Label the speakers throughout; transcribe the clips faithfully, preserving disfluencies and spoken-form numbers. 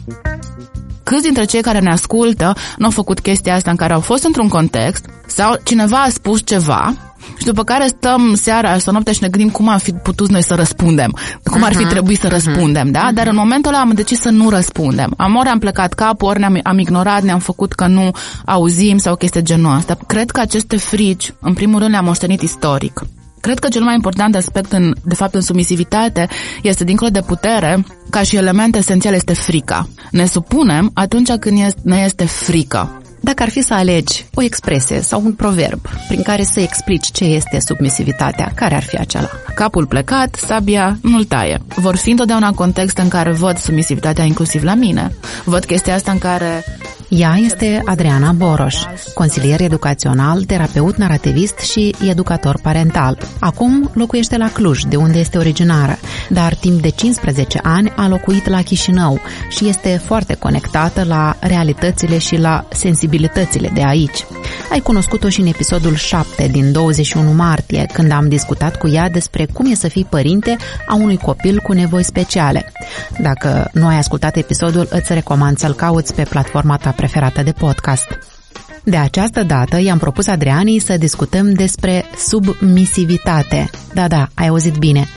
Speaker 1: Câți dintre cei care ne ascultă nu au făcut chestia asta în care au fost într-un context sau cineva a spus ceva și după care stăm seara sau noaptea și ne gândim cum am fi putut noi să răspundem, cum ar fi trebuit să răspundem, da? Dar în momentul ăla am decis să nu răspundem. Am ori am plecat capul, ori ne-am am ignorat, ne-am făcut că nu auzim sau chestii genul ăsta. Cred că aceste frici, în primul rând, le-am moștenit istoric. Cred că cel mai important aspect, în, de fapt, în submisivitate, este, dincolo de putere, ca și element esențial, este frica. Ne supunem atunci când este, ne este frică.
Speaker 2: Dacă ar fi să alegi o expresie sau un proverb prin care să explici ce este submisivitatea, care ar fi acela?
Speaker 1: Capul plecat, sabia nu-l taie. Vor fi întotdeauna contexte în care văd submisivitatea inclusiv la mine. Văd chestia asta în care...
Speaker 2: Ea este Adriana Boroș, consilier educațional, terapeut narativist și educator parental. Acum locuiește la Cluj, de unde este originară, dar timp de cincisprezece ani a locuit la Chișinău și este foarte conectată la realitățile și la sensibilitățile de aici. Ai cunoscut-o și în episodul șapte din douăzeci și unu martie, când am discutat cu ea despre cum e să fii părinte a unui copil cu nevoi speciale. Dacă nu ai ascultat episodul, îți recomand să-l cauți pe platforma ta preferată de podcast. De această dată i-am propus Adrianei să discutăm despre submisivitate. Da, da, ai auzit bine.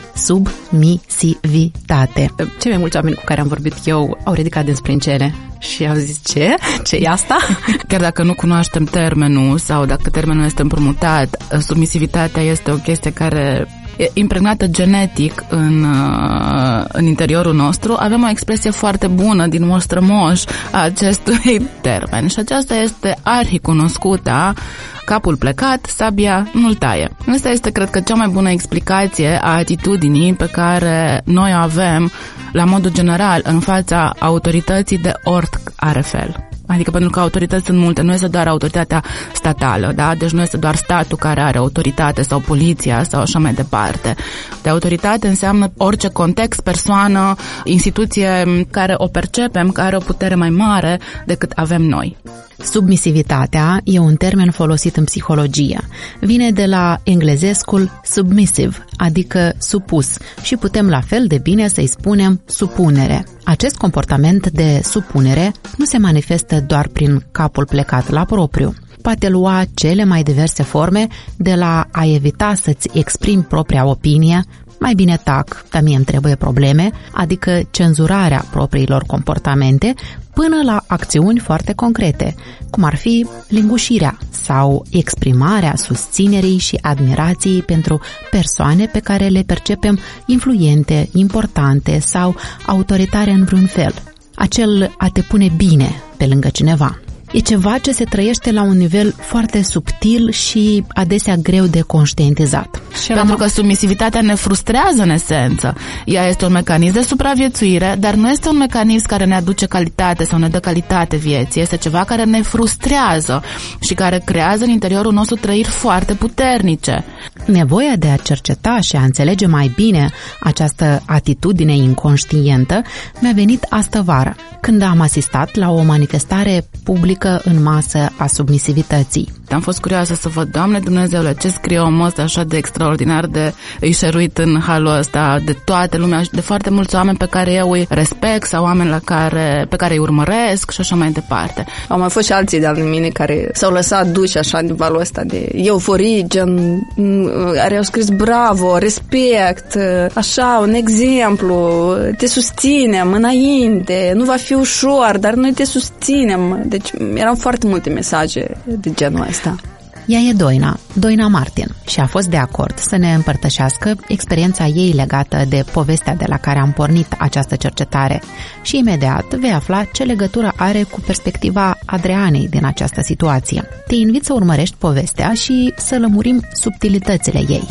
Speaker 2: Submisivitate. Cei mai mulți oameni cu care am vorbit eu au ridicat din sprâncene și au zis, ce? Ce e asta?
Speaker 1: Chiar dacă nu cunoaștem termenul sau dacă termenul este împrumutat, submisivitatea este o chestie care e impregnată genetic în, în interiorul nostru. Avem o expresie foarte bună din mostrămoș a acestui termen și aceasta este arhicunoscută: capul plecat, sabia nu-l taie. Asta este, cred că, cea mai bună explicație a atitudinii pe care noi o avem, la modul general, în fața autorității de oricare fel. Adică pentru că autorități sunt multe, nu este doar autoritatea statală, da? Deci nu este doar statul care are autoritate sau poliția sau așa mai departe. De autoritate înseamnă orice context, persoană, instituție care o percepem, care are o putere mai mare decât avem noi.
Speaker 2: Submisivitatea e un termen folosit în psihologie. Vine de la englezescul submissive, adică supus, și putem la fel de bine să-i spunem supunere. Acest comportament de supunere nu se manifestă doar prin capul plecat la propriu. Poate lua cele mai diverse forme, de la a evita să-ți exprimi propria opinie, mai bine tac, dar mie îmi trebuie probleme, adică cenzurarea propriilor comportamente, până la acțiuni foarte concrete, cum ar fi lingușirea sau exprimarea susținerii și admirației pentru persoane pe care le percepem influente, importante sau autoritare în vreun fel. Acel a te pune bine pe lângă cineva. E ceva ce se trăiește la un nivel foarte subtil și adesea greu de conștientizat.
Speaker 1: Și pentru că submisivitatea ne frustrează în esență. Ea este un mecanism de supraviețuire, dar nu este un mecanism care ne aduce calitate sau ne dă calitate vieții. Este ceva care ne frustrează și care creează în interiorul nostru trăiri foarte puternice.
Speaker 2: Nevoia de a cerceta și a înțelege mai bine această atitudine inconștientă mi-a venit astăvară, când am asistat la o manifestare publică în masă a submisivității.
Speaker 1: Am fost curioasă să văd, Doamne Dumnezeule, ce scrie omul ăsta așa de extraordinar, de îi șeruit în halul ăsta de toată lumea și de foarte mulți oameni pe care eu îi respect sau oameni la care, pe care îi urmăresc și așa mai departe.
Speaker 3: Au mai fost și alții de-al mine care s-au lăsat duși așa de valul ăsta de euforie, gen, care au scris bravo, respect, așa, un exemplu, te susținem înainte, nu va fi ușor, dar noi te susținem. Deci erau foarte multe mesaje de genul ăsta.
Speaker 2: Ea e Doina, Doina Martin, și a fost de acord să ne împărtășească experiența ei legată de povestea de la care am pornit această cercetare și imediat vei afla ce legătură are cu perspectiva Adrianei din această situație. Te invit să urmărești povestea și să lămurim subtilitățile ei.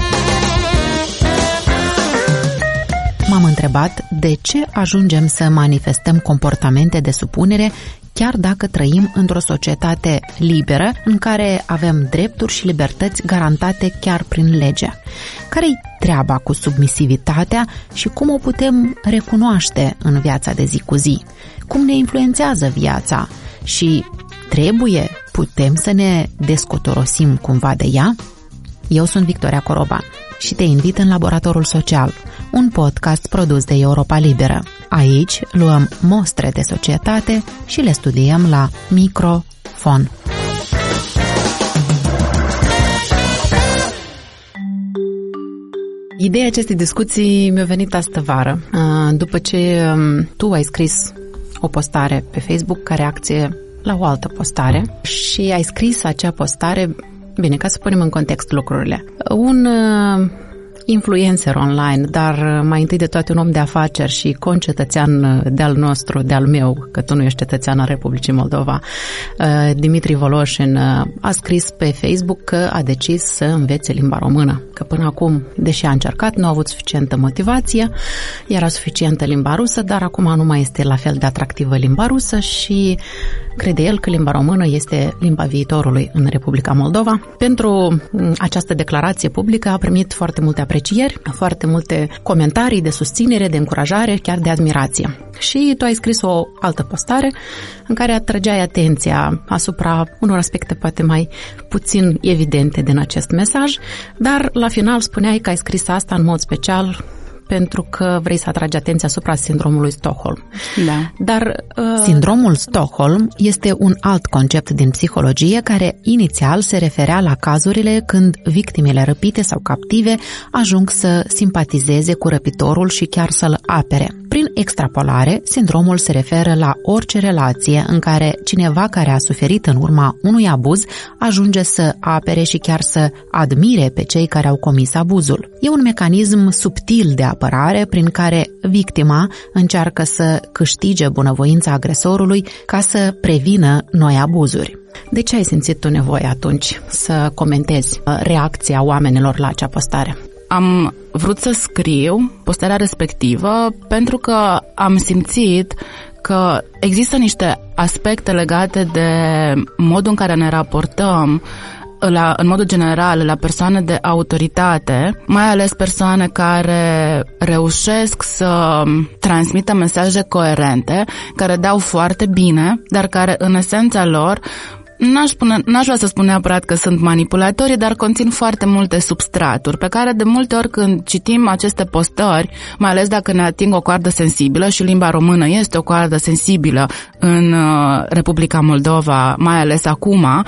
Speaker 2: M-am întrebat de ce ajungem să manifestăm comportamente de supunere chiar dacă trăim într-o societate liberă în care avem drepturi și libertăți garantate chiar prin lege. Care-i treaba cu submisivitatea și cum o putem recunoaște în viața de zi cu zi? Cum ne influențează viața? Și trebuie, putem să ne descotorosim cumva de ea? Eu sunt Victoria Coroban și te invit în Laboratorul Social, un podcast produs de Europa Liberă. Aici luăm mostre de societate și le studiem la microfon. Ideea acestei discuții mi-a venit astă vară, după ce tu ai scris o postare pe Facebook ca reacție la o altă postare și ai scris acea postare, bine, ca să punem în context lucrurile. Un influencer online, dar mai întâi de toate un om de afaceri și concetățean de-al nostru, de-al meu, că tu nu ești cetățean al Republicii Moldova, Dimitri Voloșin, a scris pe Facebook că a decis să învețe limba română, că până acum, deși a încercat, nu a avut suficientă motivație, era suficientă limba rusă, dar acum nu mai este la fel de atractivă limba rusă și crede el că limba română este limba viitorului în Republica Moldova. Pentru această declarație publică a primit foarte multe aprecieri, foarte multe comentarii de susținere, de încurajare, chiar de admirație. Și tu ai scris o altă postare în care atrăgeai atenția asupra unor aspecte poate mai puțin evidente din acest mesaj, dar la final spuneai că ai scris asta în mod special pentru că vrei să atragi atenția asupra sindromului Stockholm.
Speaker 1: Da.
Speaker 2: Dar uh... sindromul Stockholm este un alt concept din psihologie care inițial se referea la cazurile când victimele răpite sau captive ajung să simpatizeze cu răpitorul și chiar să-l apere. Prin extrapolare, sindromul se referă la orice relație în care cineva care a suferit în urma unui abuz ajunge să apere și chiar să admire pe cei care au comis abuzul. E un mecanism subtil de apărare prin care victima încearcă să câștige bunăvoința agresorului ca să prevină noi abuzuri. De ce ai simțit tu nevoie atunci să comentezi reacția oamenilor la acea postare?
Speaker 1: Am vrut să scriu postarea respectivă pentru că am simțit că există niște aspecte legate de modul în care ne raportăm la, în modul general la persoane de autoritate, mai ales persoane care reușesc să transmită mesaje coerente, care dau foarte bine, dar care în esența lor N-aș, spune, n-aș vrea să spun neapărat că sunt manipulatorii, dar conțin foarte multe substraturi pe care de multe ori când citim aceste postări, mai ales dacă ne ating o coardă sensibilă și limba română este o coardă sensibilă în Republica Moldova, mai ales acum,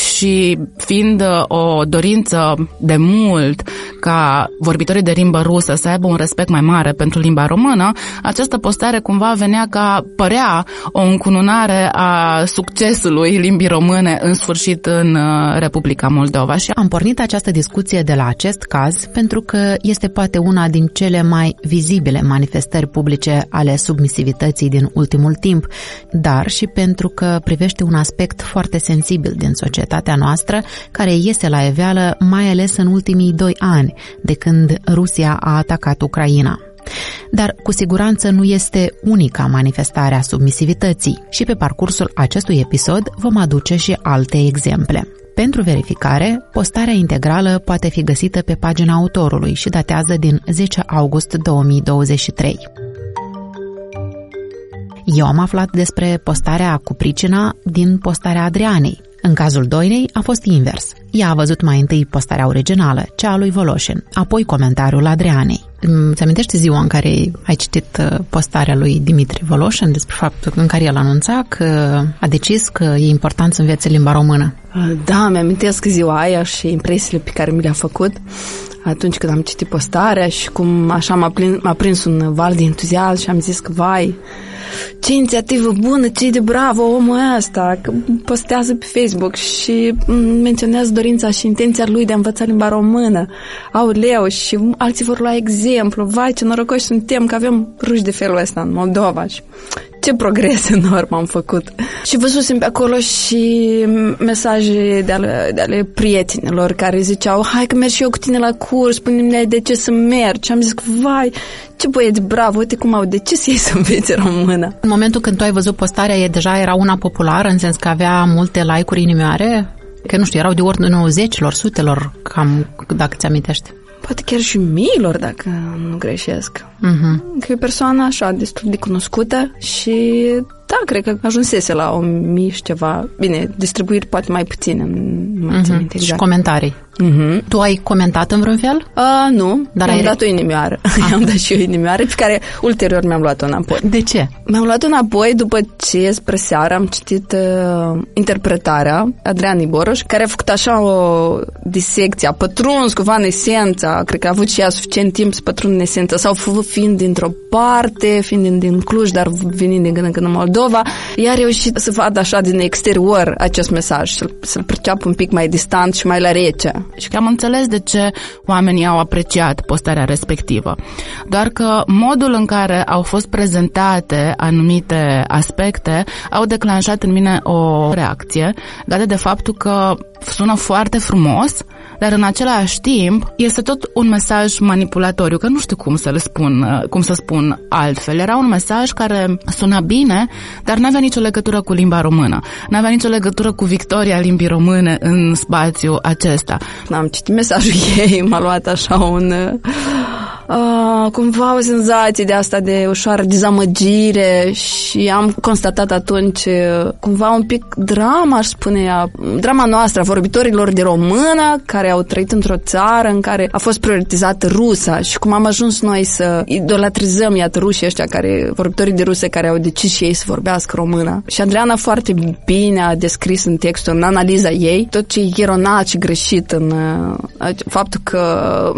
Speaker 1: și fiind o dorință de mult ca vorbitorii de limbă rusă să aibă un respect mai mare pentru limba română, această postare cumva venea ca părea o încununare a succesului limbii române în sfârșit în Republica Moldova. Și
Speaker 2: am pornit această discuție de la acest caz pentru că este poate una din cele mai vizibile manifestări publice ale submisivității din ultimul timp, dar și pentru că privește un aspect foarte sensibil din societatea noastră care iese la iveală mai ales în ultimii doi ani de când Rusia a atacat Ucraina. Dar cu siguranță nu este unica manifestare a submisivității și pe parcursul acestui episod vom aduce și alte exemple. Pentru verificare, postarea integrală poate fi găsită pe pagina autorului și datează din zece august două mii douăzeci și trei. Eu am aflat despre postarea cu pricina din postarea Adrianei. În cazul Doinei a fost invers. Ea a văzut mai întâi postarea originală, cea a lui Voloșin, apoi comentariul Adrianei. Îți amintești ziua în care ai citit postarea lui Dimitri Voloșin despre faptul în care el anunța că a decis că e important să învețe limba română?
Speaker 3: Da, mi-amintesc ziua aia și impresiile pe care mi le-a făcut atunci când am citit postarea și cum așa m-a, plin, m-a prins un val de entuziasm și am zis că vai, ce inițiativă bună, ce de bravo omul ăsta, că postează pe Facebook și menționează dorința și intenția lui de a învăța limba română. Aoleu, și alții vor lua exemplu. Vai, ce norocoși suntem că avem ruși de felul ăsta în Moldova. Și ce progres enorm am făcut. Și văzusem pe acolo și mesaje de ale, de ale prietenilor care ziceau, hai că merg și eu cu tine la curs, spune-mi de ce să mergi. Și am zis, vai, ce băieți bravo, uite cum au decis ei să învețe română.
Speaker 2: În momentul când tu ai văzut postarea, e deja era una populară, în sens că avea multe like-uri inimioare? Că nu știu, erau de ordinul zecilor, sutelor, cam, dacă ți amintești.
Speaker 3: Poate chiar și miilor, dacă nu greșesc. Uh-huh. Că e o persoană așa, destul de cunoscută și da, cred că ajunsese la o mie și ceva. Bine, distribuiri poate mai puține, nu mai țin minte exact.
Speaker 2: Și comentarii.
Speaker 3: Mm-hmm.
Speaker 2: Tu ai comentat în vreun fel?
Speaker 3: Uh, nu,
Speaker 2: dar
Speaker 3: am
Speaker 2: ai...
Speaker 3: dat o inimioară. Am dat și o inimioară pe care ulterior mi-am luat-o înapoi.
Speaker 2: De ce?
Speaker 3: Mi-am luat-o înapoi după ce spre seară am citit uh, interpretarea Adrianei Boroș, care a făcut așa o disecție, a pătruns cumva în esența, cred că a avut și ea suficient timp să pătrund în esența, sau fiind dintr-o parte, fiind din, din Cluj, dar venind din când în când în Moldova, ea a reușit să vadă așa din exterior acest mesaj, să-l, să-l perceapă un pic mai distant și mai la rece.
Speaker 1: Și că am înțeles de ce oamenii au apreciat postarea respectivă. Doar că modul în care au fost prezentate anumite aspecte au declanșat în mine o reacție legată de faptul că sună foarte frumos, dar în același timp este tot un mesaj manipulatoriu, că nu știu cum să-l spun, cum să spun altfel. Era un mesaj care suna bine, dar n-avea nicio legătură cu limba română. N-avea nicio legătură cu victoria limbii române în spațiul acesta.
Speaker 3: Am citit mesajul ei, m-a luat așa un... Uh, cumva o senzație de asta de ușoară dezamăgire și am constatat atunci cumva un pic drama, aș spune ea, drama noastră a vorbitorilor de română care au trăit într-o țară în care a fost prioritizată rusa și cum am ajuns noi să idolatrizăm, iată, rușii ăștia, care, vorbitorii de ruse care au decis și ei să vorbească română. Și Adriana foarte bine a descris în textul, în analiza ei, tot ce e eronat și greșit în uh, faptul că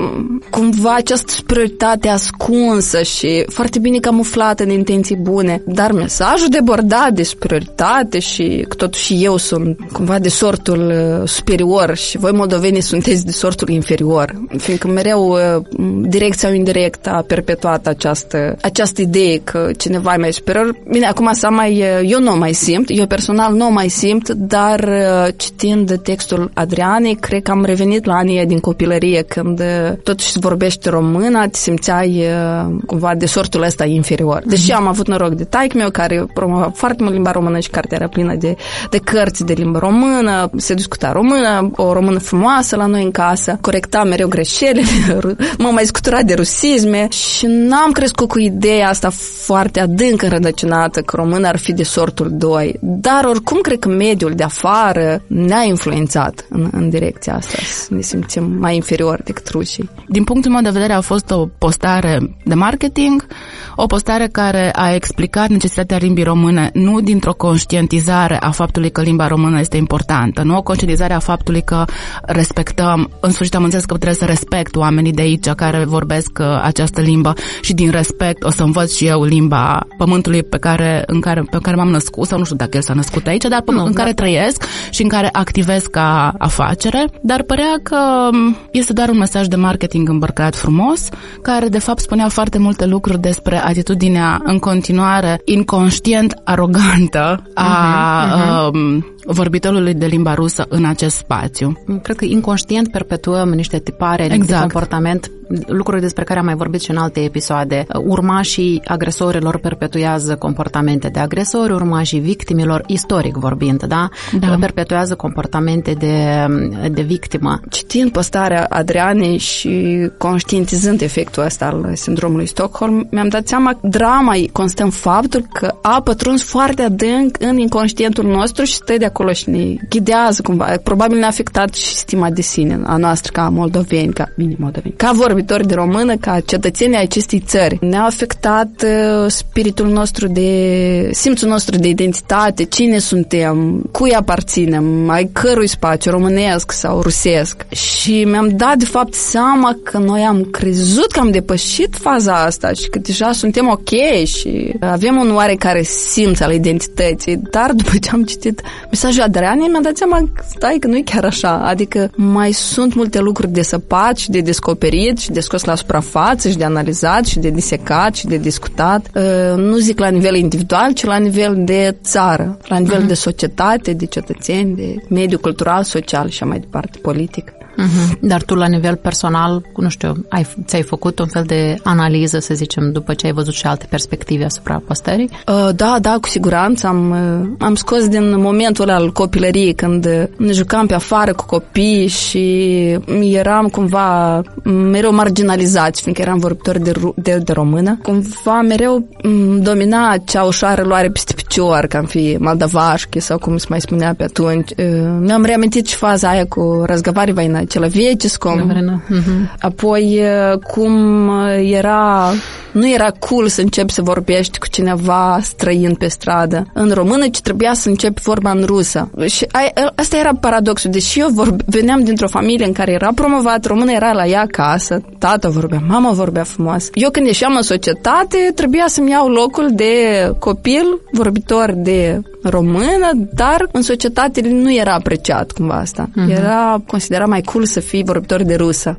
Speaker 3: cumva această superioritate ascunsă și foarte bine camuflată în intenții bune, dar mesajul debordat de superioritate și că totuși eu sunt cumva de sortul superior și voi moldovenii sunteți de sortul inferior, fiindcă mereu direct sau indirect a perpetuat această, această idee că cineva e mai superior. Bine, acum să mai, eu nu o mai simt, eu personal nu o mai simt, dar citind textul Adrianei, cred că am revenit la anii din copilărie, când totuși vorbește română, te simțeai cumva de sortul ăsta inferior. Deși am avut noroc de taică meu care promova foarte mult limba română și cartea era plină de, de cărți de limba română, se discuta română, o română frumoasă la noi în casă, corecta mereu greșelile, m-am mai scuturat de rusisme și n-am crescut cu ideea asta foarte adânc înrădăcinată că română ar fi de sortul doi. Dar oricum cred că mediul de afară ne-a influențat în, în direcția asta, să ne simțim mai inferior decât rușii.
Speaker 1: Din punctul meu de vedere a fost o postare de marketing, o postare care a explicat necesitatea limbii române nu dintr-o conștientizare a faptului că limba română este importantă, nu o conștientizare a faptului că respectăm, în sfârșit am înțeles că trebuie să respect oamenii de aici care vorbesc această limbă și din respect o să învăț și eu limba pământului pe care, în care, pe care m-am născut, sau nu știu dacă el s-a născut aici, dar nu, în da. care trăiesc și în care activez ca afacere, dar părea că este doar un mesaj de marketing îmbărcat frumos, care de fapt spunea foarte multe lucruri despre atitudinea în continuare inconștient arogantă a uh-huh, uh-huh. vorbitorului de limba rusă în acest spațiu.
Speaker 2: Cred că inconștient perpetuăm niște tipare
Speaker 1: exact.
Speaker 2: de comportament, lucruri despre care am mai vorbit și în alte episoade. Urmașii agresorilor perpetuează comportamente de agresori, urmașii victimilor, istoric vorbind, da? da. Perpetuează comportamente de, de victimă.
Speaker 3: Citind postarea Adrianei și conștientizând efectul ăsta al sindromului Stockholm, mi-am dat seama că drama constă în faptul că a pătruns foarte adânc în inconștientul nostru și stă de acolo și ne ghidează cumva. Probabil ne-a afectat și stima de sine a noastră ca moldoveni, ca mini moldoveni, ca vorbitori de română, ca cetățenii acestei țări. Ne-a afectat uh, spiritul nostru de, simțul nostru de identitate, cine suntem, cui aparținem, ai cărui spațiu, românesc sau rusesc. Și mi-am dat de fapt seama că noi am crezut că am depășit faza asta și că deja suntem ok și avem un oarecare simț al identității, dar după ce am citit mesajul Adrianei, mi-am dat seama, stai, că nu e chiar așa. Adică mai sunt multe lucruri de săpat și de descoperit și de scos la suprafață și de analizat și de disecat și de discutat. Nu zic la nivel individual, ci la nivel de țară, la nivel uh-huh. de societate, de cetățeni, de mediu cultural, social și mai departe, politic.
Speaker 2: Uh-huh. Dar tu, la nivel personal, nu știu, ai, ți-ai făcut un fel de analiză, să zicem, după ce ai văzut și alte perspective asupra postării?
Speaker 3: Uh, da, da, cu siguranță. Am, uh, am scos din momentul ăla al copilăriei, când ne jucam pe afară cu copii și eram cumva mereu marginalizați, fiindcă eram vorbitori de, de, de română. Cumva mereu domina acea ușoară luare peste picior picior, ca în fi moldavașchi sau cum se mai spunea pe atunci. Mi-am reamintit și faza aia cu Разговаривай на человеческом. Uh-huh. Apoi cum era, nu era cool să începi să vorbești cu cineva străin pe stradă în română, ci trebuia să începi vorba în rusă. Și asta era paradoxul. Deși eu vorbe, veneam dintr-o familie în care era promovat română, era la ea acasă, tata vorbea, mama vorbea frumos. Eu când ieșeam în societate, trebuia să-mi iau locul de copil vorbitor de română, dar în societate nu era apreciat cumva asta. Uh-huh. Era considerat mai cool să fii vorbitor de rusă.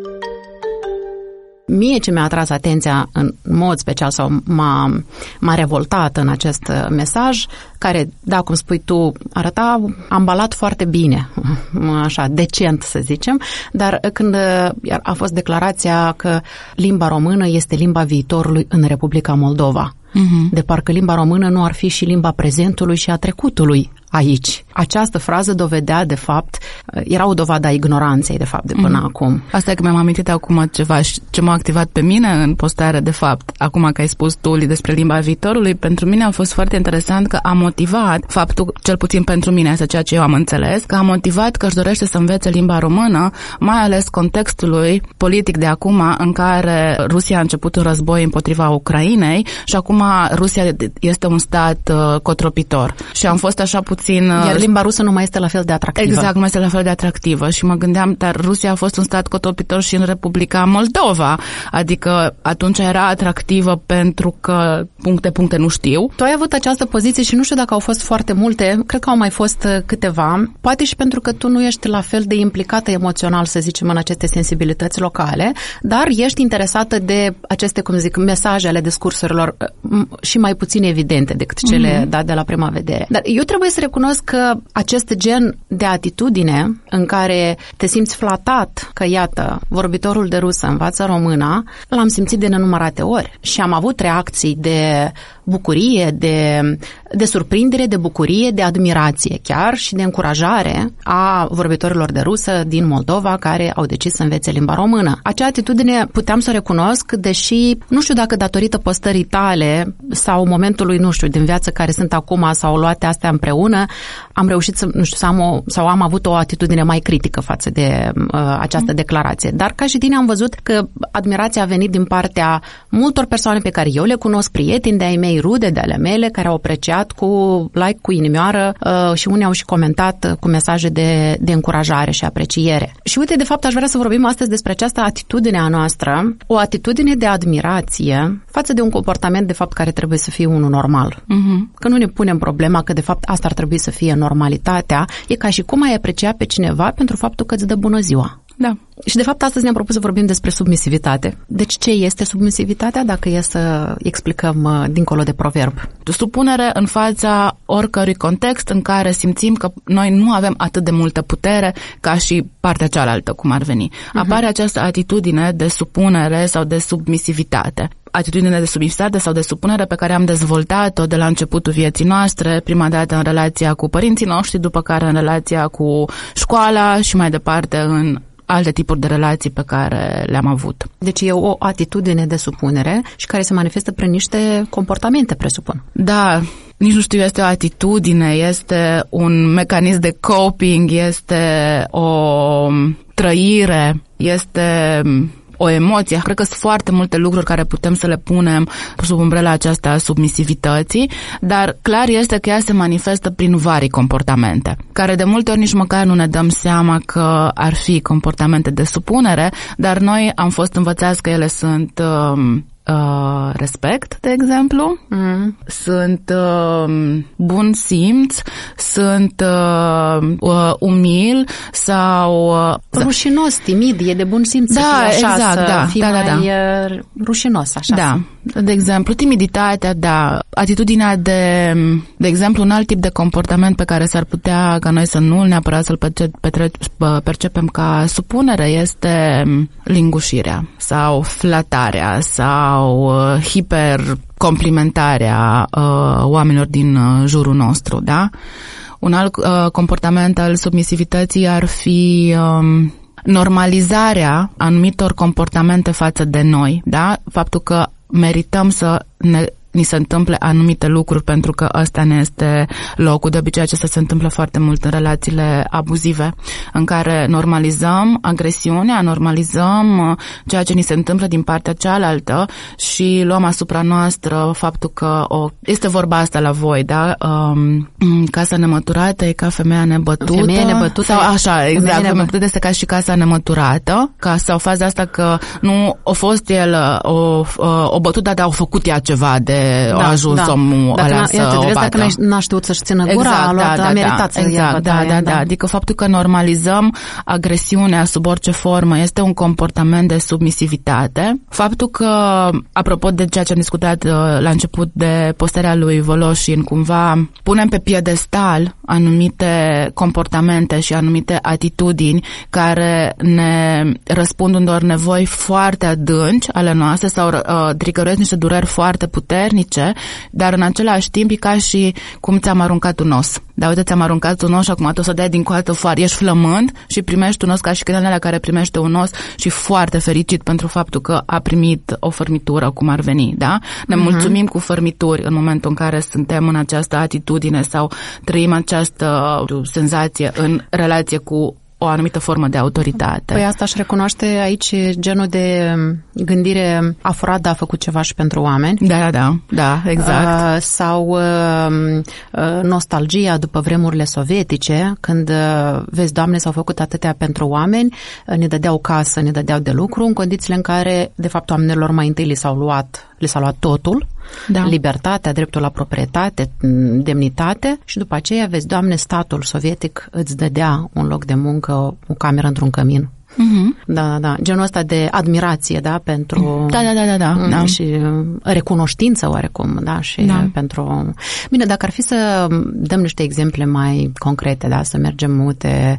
Speaker 2: Mie ce mi-a atras atenția în mod special sau m-a, m-a revoltat în acest mesaj, care, da, cum spui tu, arăta ambalat foarte bine, așa, decent să zicem, dar când a fost declarația că limba română este limba viitorului în Republica Moldova. Uh-huh. De parcă limba română nu ar fi și limba prezentului și a trecutului aici. Această frază dovedea, de fapt, era o dovadă a ignoranței, de fapt, de până mm. acum.
Speaker 1: Asta e că mi-am amintit acum ceva ce m-a activat pe mine în postare, de fapt. Acum că ai spus tu despre limba viitorului, pentru mine a fost foarte interesant că a motivat faptul, cel puțin pentru mine, asta ceea ce eu am înțeles, că a motivat că își dorește să învețe limba română, mai ales contextului politic de acum, în care Rusia a început un război împotriva Ucrainei și acum Rusia este un stat uh, cotropitor. Și am fost așa puțin...
Speaker 2: Iar limba rusă nu mai este la fel de atractivă.
Speaker 1: Exact, nu mai este la fel de atractivă. Și mă gândeam, dar Rusia a fost un stat cotropitor și în Republica Moldova. Adică atunci era atractivă pentru că puncte, puncte nu știu.
Speaker 2: Tu ai avut această poziție și nu știu dacă au fost foarte multe, cred că au mai fost câteva, poate și pentru că tu nu ești la fel de implicată emoțional, să zicem, în aceste sensibilități locale, dar ești interesată de aceste, cum zic, mesaje ale discursurilor și mai puțin evidente decât cele mm-hmm. date de la prima vedere. Dar eu trebuie să recunosc că acest gen de atitudine în care te simți flatat că, iată, vorbitorul de rusă învață româna, l-am simțit de nenumărate ori și am avut reacții de bucurie, de, de surprindere, de bucurie, de admirație chiar și de încurajare a vorbitorilor de rusă din Moldova care au decis să învețe limba română. Acea atitudine puteam să o recunosc, deși nu știu dacă datorită postării tale sau momentului, nu știu, din viață care sunt acum sau luate astea împreună, am reușit să, nu știu, să am o, sau am avut o atitudine mai critică față de uh, această declarație. Dar ca și tine am văzut că admirația a venit din partea multor persoane pe care eu le cunosc, prieteni de ai mei, rude de ale mele, care au apreciat cu like, cu inimioară uh, și unii au și comentat cu mesaje de, de încurajare și apreciere. Și uite, de fapt, aș vrea să vorbim astăzi despre această atitudine a noastră, o atitudine de admirație față de un comportament, de fapt, care trebuie să fie unul normal. Uh-huh. Că nu ne punem problema că, de fapt, asta ar trebui să fie normalitatea, e ca și cum ai aprecia pe cineva pentru faptul că îți dă bună ziua.
Speaker 1: Da.
Speaker 2: Și de fapt astăzi ne-am propus să vorbim despre submisivitate. Deci ce este submisivitatea, dacă e să explicăm uh, dincolo de proverb?
Speaker 1: Supunere în fața oricărui context în care simțim că noi nu avem atât de multă putere ca și partea cealaltă, cum ar veni. Uh-huh. Apare această atitudine de supunere sau de submisivitate. Atitudine de submisivitate sau de supunere pe care am dezvoltat-o de la începutul vieții noastre, prima dată în relația cu părinții noștri, după care în relația cu școala și mai departe în alte tipuri de relații pe care le-am avut.
Speaker 2: Deci e o atitudine de supunere și care se manifestă prin niște comportamente, presupun.
Speaker 1: Da, nici nu știu, este o atitudine, este un mecanism de coping, este o trăire, este o emoție. Cred că sunt foarte multe lucruri care putem să le punem sub umbrela aceasta a submisivității, dar clar este că ea se manifestă prin vari comportamente, care de multe ori nici măcar nu ne dăm seama că ar fi comportamente de supunere, dar noi am fost învățați că ele sunt um, Uh, respect, de exemplu, mm. sunt uh, bun simț, sunt uh, uh, umil sau... Uh,
Speaker 2: rușinos, timid, e de bun simț
Speaker 1: da,
Speaker 2: să fii așa,
Speaker 1: exact,
Speaker 2: să
Speaker 1: da,
Speaker 2: fii
Speaker 1: da,
Speaker 2: mai
Speaker 1: da,
Speaker 2: da. rușinos, așa.
Speaker 1: Da, de exemplu, timiditatea, da, atitudinea de, de exemplu, un alt tip de comportament pe care s-ar putea ca noi să nu neapărat să-l percepem ca supunere este lingușirea sau flatarea sau uh, hipercomplimentarea uh, oamenilor din uh, jurul nostru, da? Un alt uh, comportament al submisivității ar fi um, normalizarea anumitor comportamente față de noi, da? Faptul că merităm să ne ni se întâmple anumite lucruri pentru că ăsta ne este locul. De obicei acesta se întâmplă foarte mult în relațiile abuzive, în care normalizăm agresiunea, normalizăm ceea ce ni se întâmplă din partea cealaltă și luăm asupra noastră faptul că o, este vorba asta la voi, da? Um, casa nemăturată e ca femeia nebătută.
Speaker 2: Femeia nebătută.
Speaker 1: Sau așa, exact. Femeia
Speaker 2: nebătută
Speaker 1: este ca și casa nemăturată, ca sau faza asta că nu a fost el o, o bătută, dar au făcut ea ceva de da, a ajuns da. omul ăla să
Speaker 2: iată,
Speaker 1: o bată.
Speaker 2: Dacă n-a știut să-și țină gura,
Speaker 1: exact,
Speaker 2: a, luat,
Speaker 1: da,
Speaker 2: a meritat
Speaker 1: da,
Speaker 2: să
Speaker 1: exact,
Speaker 2: ia
Speaker 1: bătaia, da, da, da. Adică faptul că normalizăm agresiunea sub orice formă este un comportament de submisivitate. Faptul că, apropo de ceea ce am discutat la început de postarea lui Voloșin, cumva punem pe piedestal anumite comportamente și anumite atitudini care ne răspund unor nevoi foarte adânci ale noastre sau uh, triggerez niște dureri foarte puternice, dar în același timp e ca și cum ți-am aruncat un os. Da, uite, ți-am aruncat un os și acum tu o să dai din coadă foarte, ești flămând și primești un os ca și câinele care primește un os și foarte fericit pentru faptul că a primit o fărmitură, cum ar veni, da? Ne uh-huh. mulțumim cu fărmituri în momentul în care suntem în această atitudine sau trăim această senzație în relație cu o anumită formă de autoritate.
Speaker 2: Păi asta își recunoaște aici genul de gândire a furat, dar a făcut ceva și pentru oameni.
Speaker 1: Da, da, da, exact.
Speaker 2: Uh, sau uh, nostalgia după vremurile sovietice, când, uh, vezi, Doamne, s-au făcut atâtea pentru oameni, ne dădeau casă, ne dădeau de lucru, în condițiile în care, de fapt, oamenilor mai întâi li s-au luat, li s-a luat totul, da. Libertatea, dreptul la proprietate, demnitate și după aceea, vezi, Doamne, statul sovietic îți dădea un loc de muncă, o cameră într-un cămin. Uh-huh. Da, da, da. Genul ăsta de admirație, da, pentru...
Speaker 1: Da, da, da, da, da.
Speaker 2: Și recunoștință oarecum, da, și
Speaker 1: da.
Speaker 2: pentru... Bine, dacă ar fi să dăm niște exemple mai concrete, da, să mergem, uite,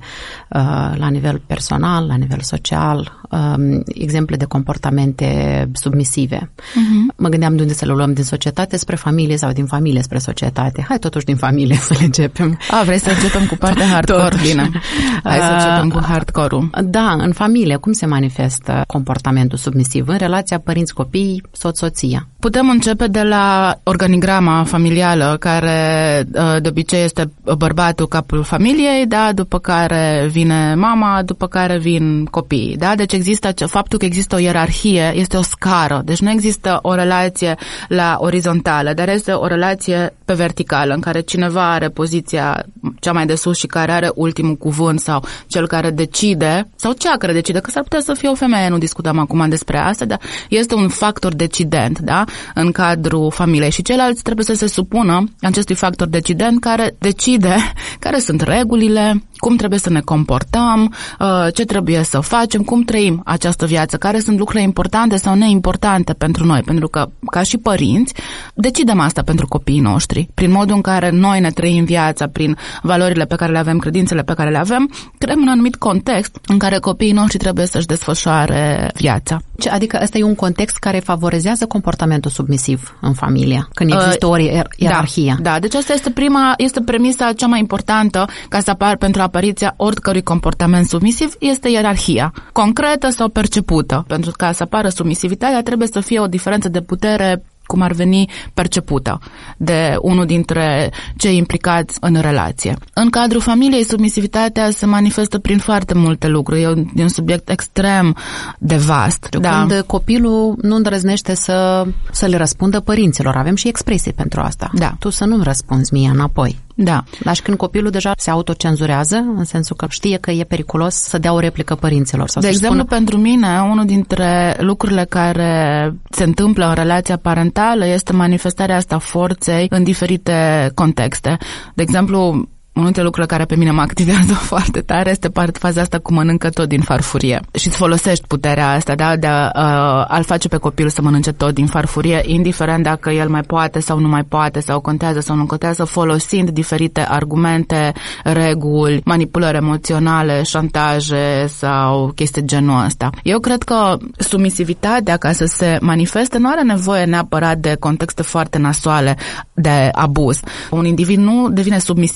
Speaker 2: la nivel personal, la nivel social, exemple de comportamente submisive. Uh-huh. Mă gândeam de unde să le luăm, din societate spre familie sau din familie spre societate. Hai totuși din familie să le începem.
Speaker 1: A, vrei să începem cu partea hardcore? Bine. Hai să începem cu hardcore-ul.
Speaker 2: Da, în familie, cum se manifestă comportamentul submisiv în relația părinți-copii, soț-soția?
Speaker 1: Putem începe de la organigrama familială, care de obicei este bărbatul, capul familiei, da, după care vine mama, după care vin copiii, da? Deci există faptul că există o ierarhie, este o scară, deci nu există o relație la orizontală, dar este o relație pe verticală, în care cineva are poziția cea mai de sus și care are ultimul cuvânt sau cel care decide, sau cea care decide, că s-ar putea să fie o femeie, nu discutăm acum despre asta, dar este un factor decident, da, în cadrul familiei și ceilalți trebuie să se supună acestui factor decident care decide care sunt regulile, cum trebuie să ne comportăm, ce trebuie să facem, cum trăim această viață, care sunt lucrurile importante sau neimportante pentru noi, pentru că, ca și părinți, decidem asta pentru copiii noștri, prin modul în care noi ne trăim viața, prin valorile pe care le avem, credințele pe care le avem, creăm un anumit context în care copiii noștri trebuie să-și desfășoare viața.
Speaker 2: Adică ăsta e un context care favorizează comportamentul submisiv în familie, când există o ierarhie.
Speaker 1: Da, da, deci asta este prima, este premisa cea mai importantă ca să apar pentru apariția oricărui comportament submisiv, este ierarhia, concretă sau percepută. Pentru ca să apară submisivitatea trebuie să fie o diferență de putere cum ar veni percepută de unul dintre cei implicați în relație. În cadrul familiei, submisivitatea se manifestă prin foarte multe lucruri. E un, e un subiect extrem de vast.
Speaker 2: Da. Când copilul nu îndrăznește să, să le răspundă părinților, avem și expresii pentru asta.
Speaker 1: Da.
Speaker 2: Tu să nu-mi răspunzi mie înapoi.
Speaker 1: Da.
Speaker 2: Dar și când copilul deja se autocenzurează, în sensul că știe că e periculos să dea o replică părinților. Sau
Speaker 1: de
Speaker 2: să
Speaker 1: exemplu,
Speaker 2: spună...
Speaker 1: pentru mine, unul dintre lucrurile care se întâmplă în relația parentală este manifestarea asta forței în diferite contexte. De exemplu, unul dintre lucrurile care pe mine mă activează foarte tare este faza asta cu mănâncă tot din farfurie. Și îți folosești puterea asta, da, de a, a-l face pe copil să mănânce tot din farfurie, indiferent dacă el mai poate sau nu mai poate, sau contează sau nu contează, folosind diferite argumente, reguli, manipulări emoționale, șantaje sau chestii genul ăsta. Eu cred că submisivitatea, ca să se manifeste, nu are nevoie neapărat de contexte foarte nasoale de abuz. Un individ nu devine submisiv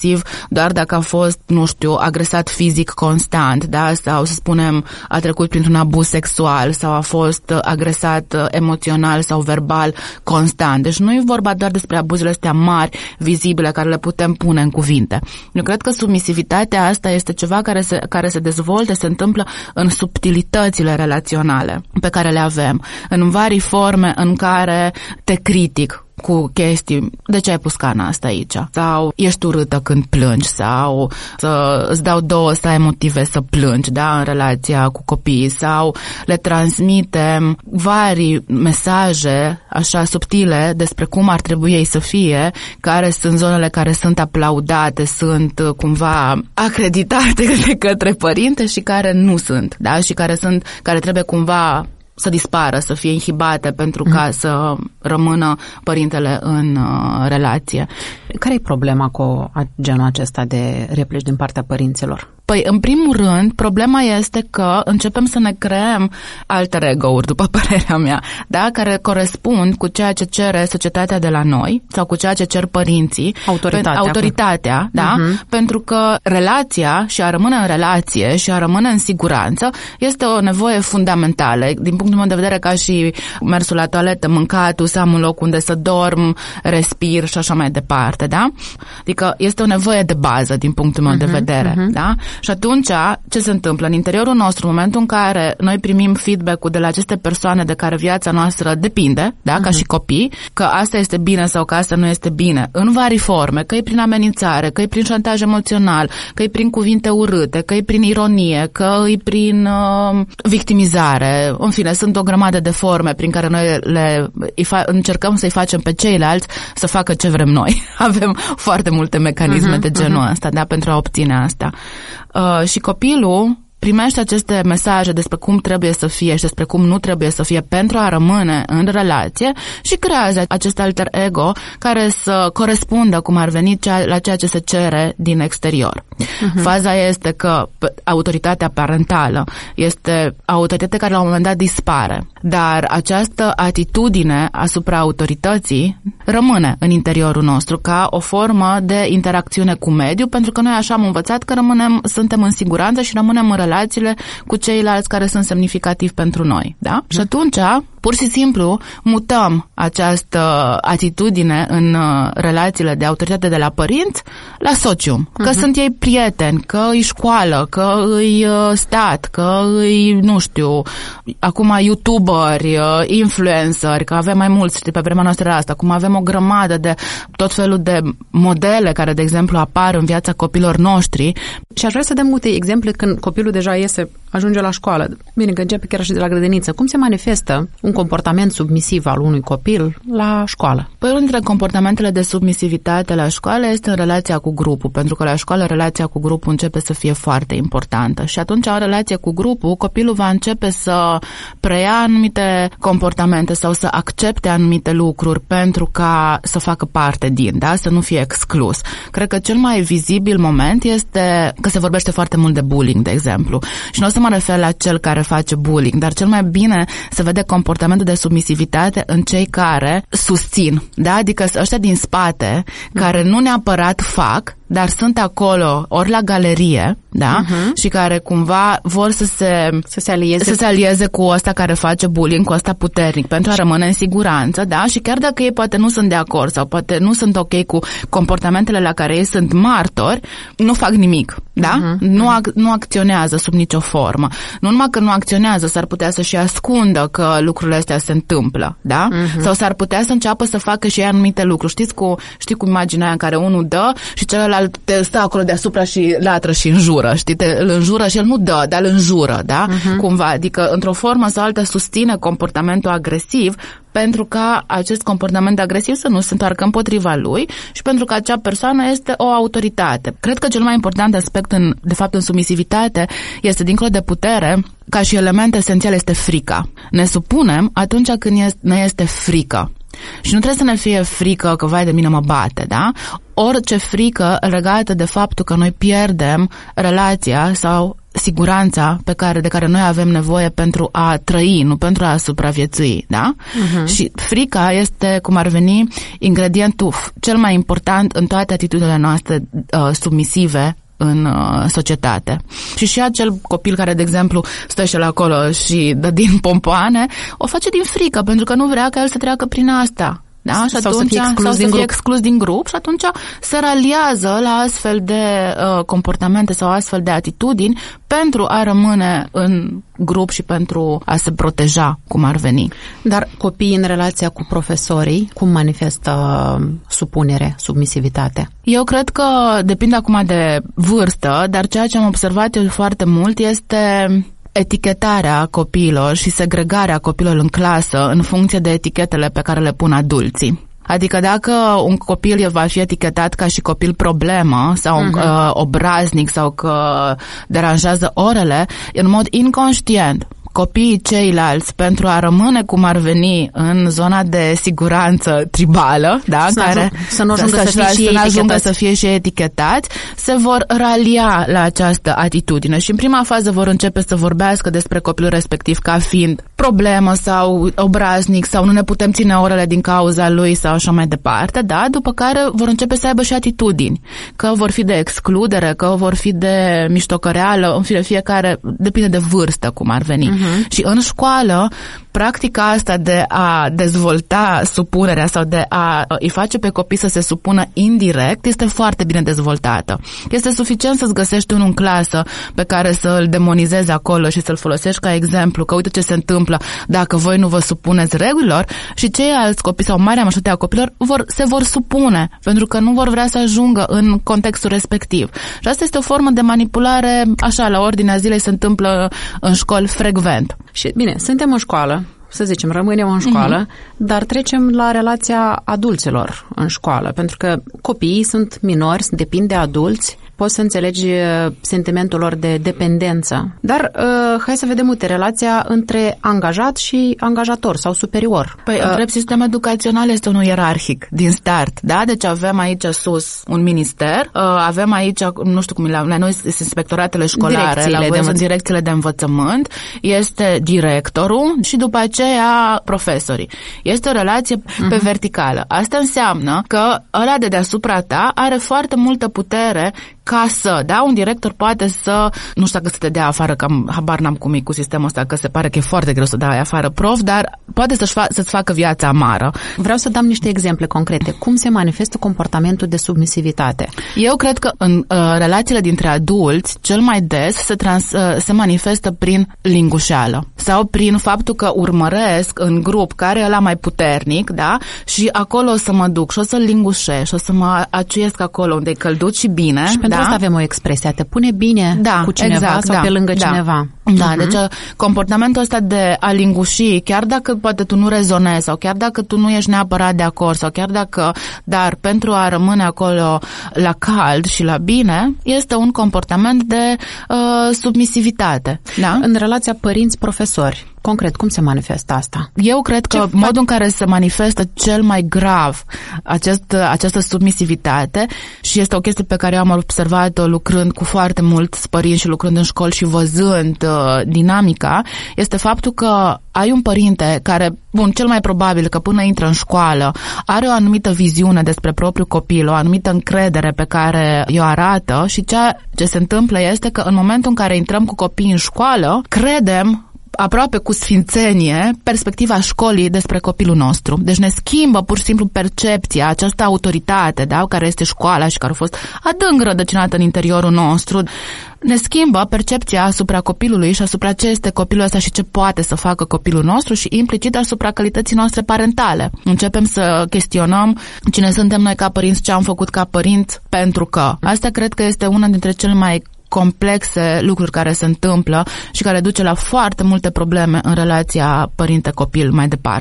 Speaker 1: doar dacă a fost, nu știu, agresat fizic constant, da? Sau, să spunem, a trecut printr-un abuz sexual sau a fost agresat emoțional sau verbal constant. Deci nu e vorba doar despre abuzurile astea mari, vizibile, care le putem pune în cuvinte. Eu cred că submisivitatea asta este ceva care se, care se dezvoltă, se întâmplă în subtilitățile relaționale pe care le avem, în vari forme în care te critic cu chestii, de ce ai pus cana asta aici? Sau ești urâtă când plângi, sau să îți dau două să ai motive să plângi, da, în relația cu copiii, sau le transmitem vari mesaje așa subtile despre cum ar trebui ei să fie, care sunt zonele care sunt aplaudate, sunt cumva acreditate de către părinte și care nu sunt, da, și care sunt, care trebuie cumva să dispară, să fie inhibate pentru ca mm. să rămână părintele în uh, relație.
Speaker 2: Care e problema cu genul acesta de replici din partea părinților?
Speaker 1: Păi, în primul rând, problema este că începem să ne creăm alter ego-uri, după părerea mea, da? Care corespund cu ceea ce cere societatea de la noi sau cu ceea ce cer părinții.
Speaker 2: Autoritatea.
Speaker 1: Autoritatea, da? Uh-huh. Pentru că relația și a rămâne în relație și a rămâne în siguranță este o nevoie fundamentală. Din punctul meu de vedere, ca și mersul la toaletă, mâncatul, să am un loc unde să dorm, respir și așa mai departe, da? Adică este o nevoie de bază din punctul meu uh-huh, de vedere, uh-huh. da? Și atunci, ce se întâmplă? În interiorul nostru, în momentul în care noi primim feedback-ul de la aceste persoane de care viața noastră depinde, da, uh-huh. ca și copii, că asta este bine sau că asta nu este bine, în vari forme, că e prin amenințare, că e prin șantaj emoțional, că e prin cuvinte urâte, că e prin ironie, că e prin uh, victimizare, în fine, sunt o grămadă de forme prin care noi le încercăm să-i facem pe ceilalți să facă ce vrem noi. Avem foarte multe mecanisme uh-huh, de genul uh-huh. ăsta, da, pentru a obține asta. Uh, și copilul primește aceste mesaje despre cum trebuie să fie și despre cum nu trebuie să fie pentru a rămâne în relație și creează acest alter ego care să corespundă, cum ar veni, la ceea ce se cere din exterior. Uh-huh. Faza este că autoritatea parentală este autoritate care la un moment dat dispare, dar această atitudine asupra autorității rămâne în interiorul nostru ca o formă de interacțiune cu mediul, pentru că noi așa am învățat că rămânem, suntem în siguranță și rămânem în relațiile cu ceilalți care sunt semnificativi pentru noi, da? Și atunci, pur și simplu, mutăm această atitudine în relațiile de autoritate de la părinți la socium. Că uh-huh. sunt ei prieteni, că îi școală, că îi stat, că îi, nu știu, acum youtuberi, influenceri, că avem mai mulți, știi, pe vremea noastră asta, acum avem o grămadă de tot felul de modele care, de exemplu, apar în viața copilor noștri.
Speaker 2: Și aș vrea să dăm multe exemple când copilul deja iese, ajunge la școală. Bine, că începe chiar și de la grădiniță. Cum se manifestă un comportament submisiv al unui copil la școală?
Speaker 1: Păi unul dintre comportamentele de submisivitate la școală este în relația cu grupul, pentru că la școală relația cu grupul începe să fie foarte importantă și atunci în relație cu grupul copilul va începe să preia anumite comportamente sau să accepte anumite lucruri pentru ca să facă parte din, da? Să nu fie exclus. Cred că cel mai vizibil moment este că se vorbește foarte mult de bullying, de exemplu. Și nu o să mă refer la cel care face bullying, dar cel mai bine se vede comportamentul de submisivitate în cei care susțin, da? Adică ăștia din spate, care nu neapărat fac, dar sunt acolo ori la galerie, da? Uh-huh. Și care cumva vor să se,
Speaker 2: să se alieze.
Speaker 1: să se alieze cu ăsta care face bullying, cu ăsta puternic, pentru a rămâne în siguranță, da? Și chiar dacă ei poate nu sunt de acord sau poate nu sunt ok cu comportamentele la care ei sunt martori, nu fac nimic, da? Uh-huh. Nu, ac- nu acționează sub nicio formă. Nu numai că nu acționează, s-ar putea să și ascundă că lucrurile astea se întâmplă, da? Uh-huh. Sau s-ar putea să înceapă să facă și ei anumite lucruri. Știți cu, știi cu imaginea aia în care unul dă și celălalt te stă acolo deasupra și latră și înjură, știi? Te, îl înjură și el nu dă, dar îl înjură, da? Uh-huh. Cumva, adică într-o formă sau altă susține comportamentul agresiv pentru ca acest comportament agresiv să nu se întoarcă împotriva lui și pentru că acea persoană este o autoritate. Cred că cel mai important aspect, în, de fapt, în submisivitate este, dincolo de putere, ca și element esențial, este frica. Ne supunem atunci când este, ne este frică. Și nu trebuie să ne fie frică că, vai de mine, mă bate, da? Orice frică legată de faptul că noi pierdem relația sau siguranța pe care, de care noi avem nevoie pentru a trăi, nu pentru a supraviețui, da? Uh-huh. Și frica este, cum ar veni, ingredientul cel mai important în toate atitudinile noastre uh, submisive în uh, societate. Și și acel copil care, de exemplu, stă și el acolo și dă din pompoane, o face din frică, pentru că nu vrea ca el să treacă prin asta. Da? Și
Speaker 2: sau
Speaker 1: atunci,
Speaker 2: să fie exclus,
Speaker 1: sau să
Speaker 2: din,
Speaker 1: fie
Speaker 2: grup.
Speaker 1: exclus din grup și atunci se raliază la astfel de uh, comportamente sau astfel de atitudini pentru a rămâne în grup și pentru a se proteja, cum ar veni.
Speaker 2: Dar copiii în relația cu profesorii, cum manifestă supunere, submisivitate?
Speaker 1: Eu cred că depinde acum de vârstă, dar ceea ce am observat eu foarte mult este etichetarea copiilor și segregarea copiilor în clasă în funcție de etichetele pe care le pun adulții. Adică dacă un copil va fi etichetat ca și copil problemă sau uh-huh. uh, obraznic sau că deranjează orele, în mod inconștient copiii ceilalți, pentru a rămâne cum ar veni în zona de siguranță tribală, da,
Speaker 2: să
Speaker 1: care
Speaker 2: ajung, să nu ajungă să, să, fie, și
Speaker 1: să,
Speaker 2: ei
Speaker 1: ajungă să fie și etichetați, se vor ralia la această atitudine și în prima fază vor începe să vorbească despre copilul respectiv ca fiind problemă sau obraznic sau nu ne putem ține orele din cauza lui sau așa mai departe, da, după care vor începe să aibă și atitudini, că vor fi de excludere, că vor fi de miștocăreală, în fine, fiecare depinde de vârstă, cum ar veni. Uh-huh. Și în școală, practica asta de a dezvolta supunerea sau de a îi face pe copii să se supună indirect este foarte bine dezvoltată. Este suficient să-ți găsești unul în clasă pe care să îl demonizezi acolo și să-l folosești ca exemplu, că uite ce se întâmplă dacă voi nu vă supuneți regulilor, și ceilalți copii sau marea majoritate a copilor vor, se vor supune, pentru că nu vor vrea să ajungă în contextul respectiv. Și asta este o formă de manipulare, așa, la ordinea zilei se întâmplă în școli frecvent.
Speaker 2: Și bine, suntem în școală, să zicem, rămânem în școală, uh-huh. dar trecem la relația adulților în școală, pentru că copiii sunt minori, depind de adulți, poți să înțelegi sentimentul lor de dependență. Dar uh, hai să vedem, uite, relația între angajat și angajator sau superior.
Speaker 1: Păi, uh, întreb, sistemul educațional este unul ierarhic din start, da? Deci avem aici sus un minister, uh, avem aici, nu știu cum, la, la noi sunt inspectoratele școlare, la voi sunt direcțiile de învățământ, este directorul și după aceea profesorii. Este o relație uh-huh. pe verticală. Asta înseamnă că ăla de deasupra ta are foarte multă putere ca să, da, un director poate să, nu știu dacă să te dea afară, că am, habar n-am cum e cu sistemul ăsta, că se pare că e foarte greu să dai afară prof, dar poate să-și fa- să-ți facă viața amară.
Speaker 2: Vreau să dăm niște exemple concrete. Cum se manifestă comportamentul de submisivitate?
Speaker 1: Eu cred că în uh, relațiile dintre adulți, cel mai des se, trans, uh, se manifestă prin lingușeală sau prin faptul că urmăresc în grup care e ăla mai puternic, da, și acolo o să mă duc și o să-l lingușesc și o să mă aciuiesc acolo unde e călduț și bine.
Speaker 2: Și pentru
Speaker 1: da?
Speaker 2: asta avem o expresie, te pune bine
Speaker 1: da,
Speaker 2: cu cineva
Speaker 1: exact,
Speaker 2: sau
Speaker 1: da,
Speaker 2: pe lângă
Speaker 1: da.
Speaker 2: cineva.
Speaker 1: Da,
Speaker 2: uh-huh.
Speaker 1: deci comportamentul ăsta de a linguși, chiar dacă poate tu nu rezonezi sau chiar dacă tu nu ești neapărat de acord sau chiar dacă, dar pentru a rămâne acolo la cald și la bine, este un comportament de uh, submisivitate. Da?
Speaker 2: În relația părinți-profesori, concret, cum se manifestă asta?
Speaker 1: Eu cred că Ce modul în care se manifestă cel mai grav acest, această submisivitate, și este o chestie pe care eu am observat-o lucrând cu foarte mulți părinți și lucrând în școli și văzând uh, dinamica, este faptul că ai un părinte care, bun, cel mai probabil că până intră în școală are o anumită viziune despre propriul copil, o anumită încredere pe care o arată, și ceea ce se întâmplă este că în momentul în care intrăm cu copiii în școală, credem aproape cu sfințenie perspectiva școlii despre copilul nostru. Deci ne schimbă pur și simplu percepția, această autoritate, da, care este școala și care a fost adânc rădăcinată în interiorul nostru. Ne schimbă percepția asupra copilului și asupra ce este copilul ăsta și ce poate să facă copilul nostru și implicit asupra calității noastre parentale. Începem să chestionăm cine suntem noi ca părinți, ce am făcut ca părinți, pentru că. Asta cred că este una dintre cele mai complexe lucruri care se întâmplă și care duce la foarte multe probleme în relația părinte-copil mai departe.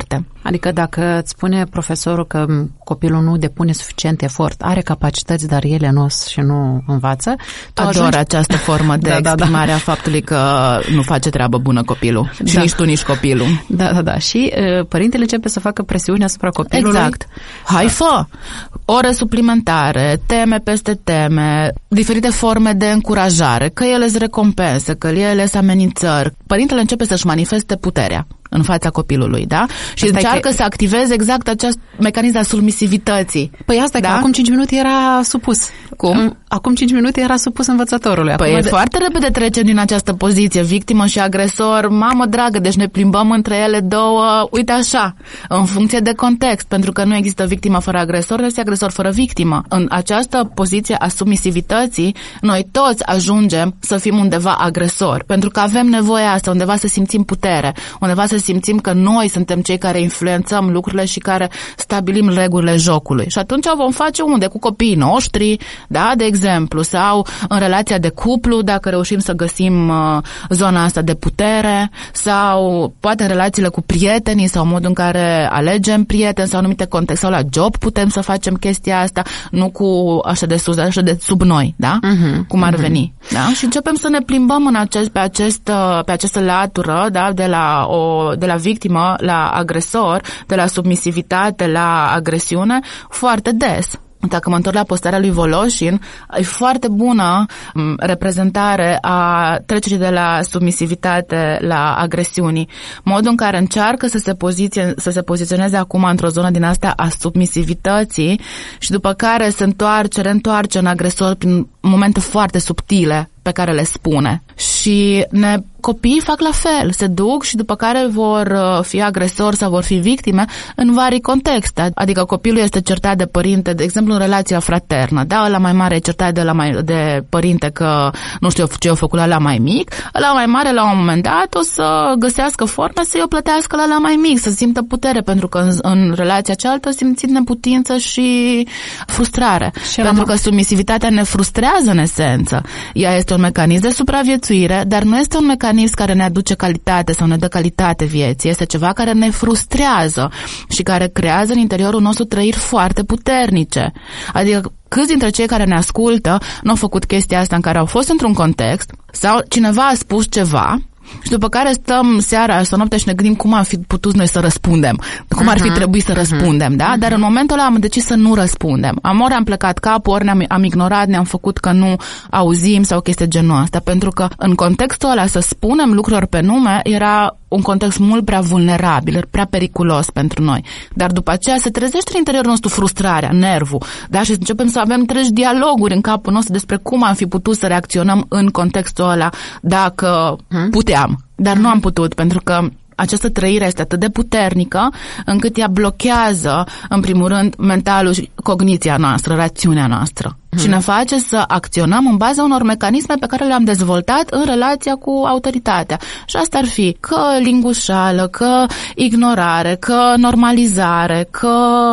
Speaker 2: Adică dacă îți spune profesorul că copilul nu depune suficient efort, are capacități, dar ele nu și nu învață, tu
Speaker 1: Ador
Speaker 2: ajungi...
Speaker 1: această formă de
Speaker 2: da,
Speaker 1: exprimare
Speaker 2: da, da.
Speaker 1: a faptului că nu face treabă bună copilul. Și
Speaker 2: da.
Speaker 1: nici tu, nici copilul.
Speaker 2: Da, da, da. Și uh, părintele începe să facă presiune asupra copilului.
Speaker 1: Exact. Hai, fă! Ore suplimentare, teme peste teme, diferite forme de încurajare, că ele îți recompense, că ele sunt amenințări. Părintele începe să-și manifeste puterea în fața copilului, da? Și asta încearcă că... să activeze exact acest mecanism al submisivității.
Speaker 2: Păi asta da? Că acum cinci minute era supus.
Speaker 1: Cum?
Speaker 2: Acum cinci minute era supus învățătorului.
Speaker 1: Păi
Speaker 2: acum
Speaker 1: e
Speaker 2: de...
Speaker 1: foarte repede trecem din această poziție, victimă și agresor, mamă dragă, deci ne plimbăm între ele două, uite așa, în funcție de context, pentru că nu există victimă fără agresor, nu este agresor fără victimă. În această poziție a submisivității, noi toți ajungem să fim undeva agresori, pentru că avem nevoia asta, undeva să simțim putere, undeva să simțim că noi suntem cei care influențăm lucrurile și care stabilim regulile jocului. Și atunci o vom face unde? Cu copiii noștri, da, de exemplu, sau în relația de cuplu, dacă reușim să găsim uh, zona asta de putere, sau poate în relațiile cu prietenii sau modul în care alegem prieteni sau anumite contexte, sau la job putem să facem chestia asta, nu cu așa de sus, așa de sub noi, da? Uh-huh, cum ar uh-huh. veni, da? Și începem să ne plimbăm în acest, pe, acest, pe această latură, da, de la o de la victimă la agresor, de la submisivitate la agresiune, foarte des. Dacă mă întorc la postarea lui Voloshin, e foarte bună reprezentare a trecerii de la submisivitate la agresiunii. Modul în care încearcă să se, poziție, să se poziționeze acum într-o zonă din asta a submisivității și după care se întoarce, reîntoarce în agresor prin momente foarte subtile pe care le spune. Și ne copiii fac la fel, se duc și după care vor fi agresori sau vor fi victime în vari contexte. Adică copilul este certat de părinte, de exemplu în relația fraternă, da, ăla mai mare e certat de, la mai, de părinte că nu știu ce a făcut la ăla mai mic, ăla mai mare la un moment dat o să găsească forme să-i o plătească la ăla mai mic, să simtă putere, pentru că în, în relația cealaltă simțit neputință și frustrare. Și pentru că submisivitatea ne frustrează în esență. Ea este un mecanism de supraviețuire, dar nu este un mecanism care ne aduce calitate sau ne dă calitate vieții. Este ceva care ne frustrează și care creează în interiorul nostru trăiri foarte puternice. Adică câți dintre cei care ne ascultă nu au făcut chestia asta în care au fost într-un context sau cineva a spus ceva și după care stăm seara sau noaptea și ne gândim cum am fi putut noi să răspundem, cum uh-huh. ar fi trebuit să răspundem, uh-huh. da? Dar în momentul ăla am decis să nu răspundem. Am ori am plecat capul, ori ne-am am ignorat, ne-am făcut că nu auzim sau chestii genul asta, pentru că în contextul ăla să spunem lucruri pe nume era un context mult prea vulnerabil, prea periculos pentru noi. Dar după aceea se trezește în interiorul nostru frustrarea, nervul, da? Și începem să avem treci dialoguri în capul nostru despre cum am fi putut să reacționăm în contextul ăla dacă hmm? puteam. Dar nu am putut, pentru că această trăire este atât de puternică încât ea blochează, în primul rând, mentalul și cogniția noastră, rațiunea noastră. Hmm. Și ne face să acționăm în baza unor mecanisme pe care le-am dezvoltat în relația cu autoritatea. Și asta ar fi că lingușală, că ignorare, că normalizare, că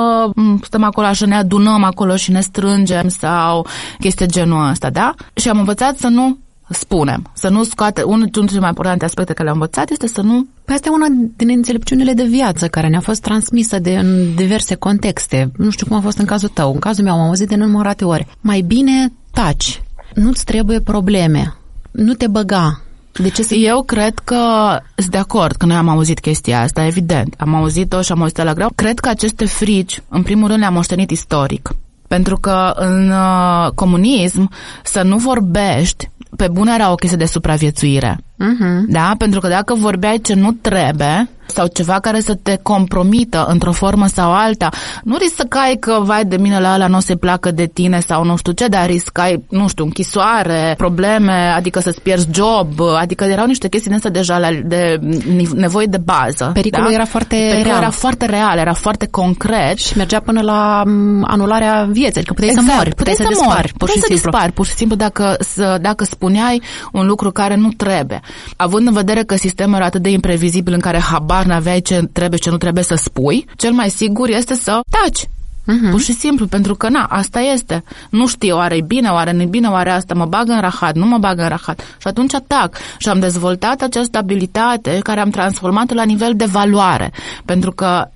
Speaker 1: stăm acolo așa, ne adunăm acolo și ne strângem sau chestii genul ăsta, da? Și am învățat să nu spunem, să nu scoate, unul dintre cele mai importante aspecte care le-am învățat este să nu...
Speaker 2: Păi asta e una din înțelepciunile de viață care ne-a fost transmisă de, în diverse contexte. Nu știu cum a fost în cazul tău. În cazul meu am auzit de nenumărate ori. Mai bine taci. Nu-ți trebuie probleme. Nu te băga. De ce să...
Speaker 1: Eu cred că sunt de acord că noi am auzit chestia asta, evident. Am auzit-o și am auzit-o la greu. Cred că aceste frici, în primul rând, le-am moștenit istoric. Pentru că în uh, comunism să nu vorbești pe bune era o chestie de supraviețuire. Uh-huh. Da? Pentru că dacă vorbeai ce nu trebuie sau ceva care să te compromită într-o formă sau alta, nu riscai că, vai de mine, la ăla nu o să-i placă de tine sau nu știu ce, dar riscai, nu știu, închisoare, probleme, adică să-ți pierzi job, adică erau niște chestii din astea deja la, de nevoi de bază.
Speaker 2: Pericolul
Speaker 1: da?
Speaker 2: era foarte
Speaker 1: Pericolul
Speaker 2: real.
Speaker 1: era foarte real, era foarte concret.
Speaker 2: Și mergea până la anularea vieții, adică puteai
Speaker 1: exact,
Speaker 2: să mori, puteai, puteai să, să dispari, pur și
Speaker 1: să
Speaker 2: simplu.
Speaker 1: dispari, pur și simplu, dacă, să, dacă spuneai un lucru care nu trebuie. Având în vedere că sistemul era atât de imprevizibil în care habar n-aveai ce trebuie și ce nu trebuie să spui, cel mai sigur este să taci. Uh-huh. Pur și simplu, pentru că, na, asta este. Nu știu, oare e bine, oare nu e bine, oare asta mă bagă în rahat, nu mă bagă în rahat. Și atunci atac. Și am dezvoltat această abilitate care am transformat-o la nivel de valoare. Pentru că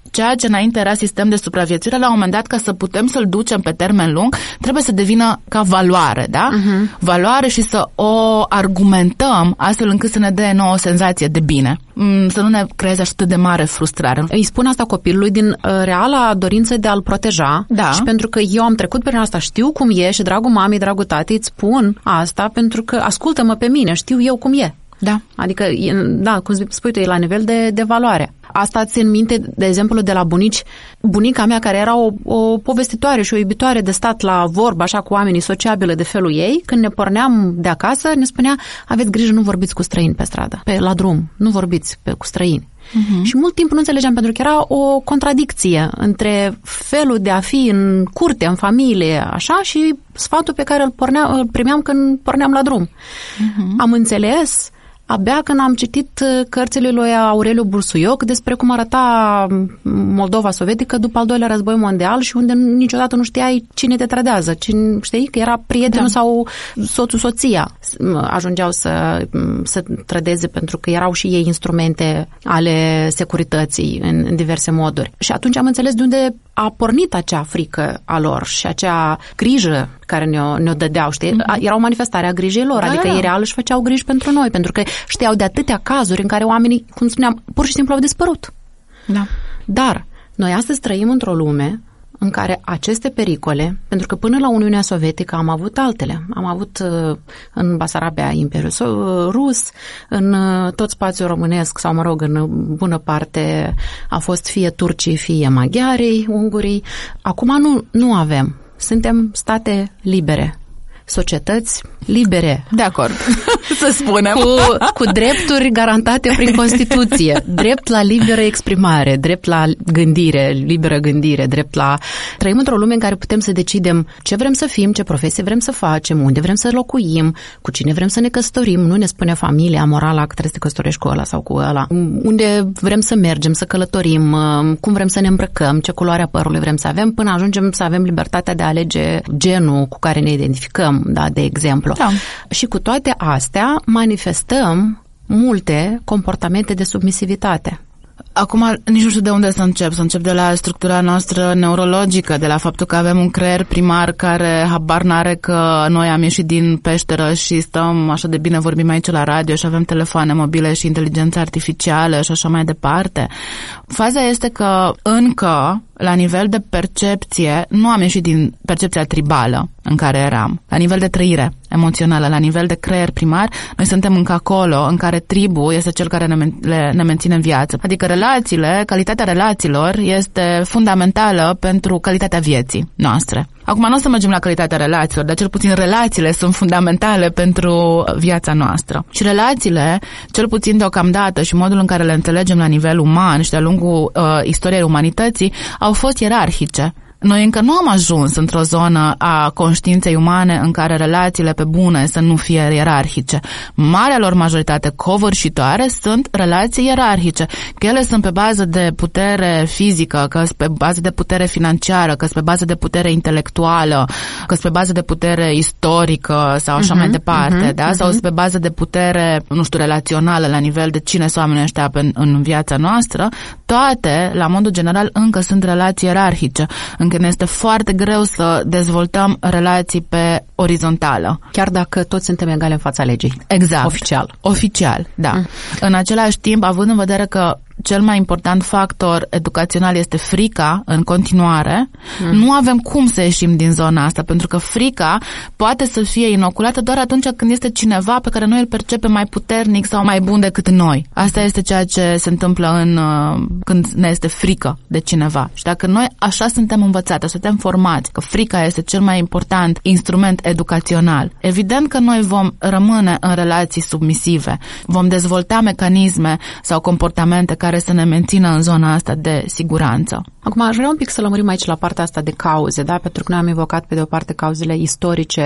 Speaker 1: ceea ce înainte era sistem de supraviețuire, la un moment dat, ca să putem să-l ducem pe termen lung, trebuie să devină ca valoare, da? Uh-huh. Valoare și să o argumentăm astfel încât să ne dea nouă o senzație de bine. Să nu ne creeze atât de mare frustrare.
Speaker 2: Îi spun asta copilului din uh, reala dorință de a-l proteja. Da. Și pentru că eu am trecut prin asta, știu cum e și dragul mamei, dragul tatei, îți spun asta pentru că ascultă-mă pe mine, știu eu cum e.
Speaker 1: Da.
Speaker 2: Adică, da, cum spui tu, e la nivel de, de valoare. Asta țin minte, de exemplu, de la bunici. Bunica mea, care era o, o povestitoare și o iubitoare de stat la vorbă, așa, cu oamenii, sociabile de felul ei, când ne porneam de acasă, ne spunea, aveți grijă, nu vorbiți cu străini pe stradă, pe, la drum, nu vorbiți pe, cu străini. Uh-huh. Și mult timp nu înțelegeam, pentru că era o contradicție între felul de a fi în curte, în familie, așa, și sfatul pe care îl, pornea, îl primeam când porneam la drum. Uh-huh. Am înțeles abia când am citit cărțile lui Aureliu Bursuioc despre cum arăta Moldova sovietică după al doilea război mondial și unde niciodată nu știai cine te trădează, cine, știi, că era prietenul da. Sau soțul, soția. Ajungeau să, să trădeze pentru că erau și ei instrumente ale securității în, în diverse moduri. Și atunci am înțeles de unde a pornit acea frică a lor și acea grijă care ne-o, ne-o dădeau, știi? Mm-hmm. Era o manifestare a grijei lor, da, adică da. Ei real își făceau griji pentru noi, pentru că știau de atâtea cazuri în care oamenii, cum spuneam, pur și simplu au dispărut.
Speaker 1: Da.
Speaker 2: Dar noi astăzi trăim într-o lume în care aceste pericole, pentru că până la Uniunea Sovietică am avut altele. Am avut în Basarabia Imperiul Rus, în tot spațiul românesc, sau mă rog, în bună parte a fost fie turcii, fie maghiarii, ungurii. Acum nu, nu avem. Suntem state libere, societăți libere.
Speaker 1: De acord, să spunem.
Speaker 2: Cu, cu drepturi garantate prin Constituție, drept la liberă exprimare, drept la gândire, liberă gândire, drept la... Trăim într-o lume în care putem să decidem ce vrem să fim, ce profesie vrem să facem, unde vrem să locuim, cu cine vrem să ne căsătorim, nu ne spune familia morală că trebuie să te căsătorești cu ăla sau cu ăla, unde vrem să mergem, să călătorim, cum vrem să ne îmbrăcăm, ce culoare a părului vrem să avem, până ajungem să avem libertatea de a alege genul cu care ne identificăm, da, de exemplu. Da. Și cu toate astea manifestăm multe comportamente de submisivitate.
Speaker 1: Acum nici nu știu de unde să încep. Să încep de la structura noastră neurologică, de la faptul că avem un creier primar care habar n-are că noi am ieșit din peșteră și stăm așa de bine, vorbim aici la radio și avem telefoane mobile și inteligență artificială și așa mai departe. Faza este că încă, la nivel de percepție, nu am ieșit din percepția tribală în care eram. La nivel de trăire emoțională, la nivel de creier primar, noi suntem încă acolo în care tribul este cel care ne, le, ne menține în viață. Adică relațiile, calitatea relațiilor este fundamentală pentru calitatea vieții noastre. Acum nu o să mergem la calitatea relațiilor, dar cel puțin relațiile sunt fundamentale pentru viața noastră. Și relațiile, cel puțin deocamdată și modul în care le înțelegem la nivel uman și de-a lungul uh, istoriei umanității, au fost ierarhice. Noi încă nu am ajuns într-o zonă a conștiinței umane în care relațiile pe bune să nu fie ierarhice. Marea lor majoritate covârșitoare sunt relații ierarhice, că ele sunt pe bază de putere fizică, că sunt pe bază de putere financiară, că sunt pe bază de putere intelectuală, că sunt pe bază de putere istorică sau așa uh-huh, mai departe, uh-huh, da? Uh-huh. Sau sunt pe bază de putere, nu știu, relațională la nivel de cine sunt oamenii ăștia în, în viața noastră. Toate, la modul general, încă sunt relații ierarhice, încă ne este foarte greu să dezvoltăm relații pe orizontală.
Speaker 2: Chiar dacă toți suntem egali în fața legii.
Speaker 1: Exact.
Speaker 2: Oficial.
Speaker 1: Oficial, da. Mm. În același timp, având în vedere că cel mai important factor educațional este frica în continuare, mm. nu avem cum să ieșim din zona asta, pentru că frica poate să fie inoculată doar atunci când este cineva pe care noi îl percepem mai puternic sau mai bun decât noi. Asta este ceea ce se întâmplă în, când ne este frică de cineva. Și dacă noi așa suntem învățate, suntem formați, că frica este cel mai important instrument educațional, evident că noi vom rămâne în relații submisive, vom dezvolta mecanisme sau comportamente care care să ne mențină în zona asta de siguranță.
Speaker 2: Acum aș vrea un pic să lămurim aici la partea asta de cauze, da? Pentru că noi am evocat pe de o parte cauzele istorice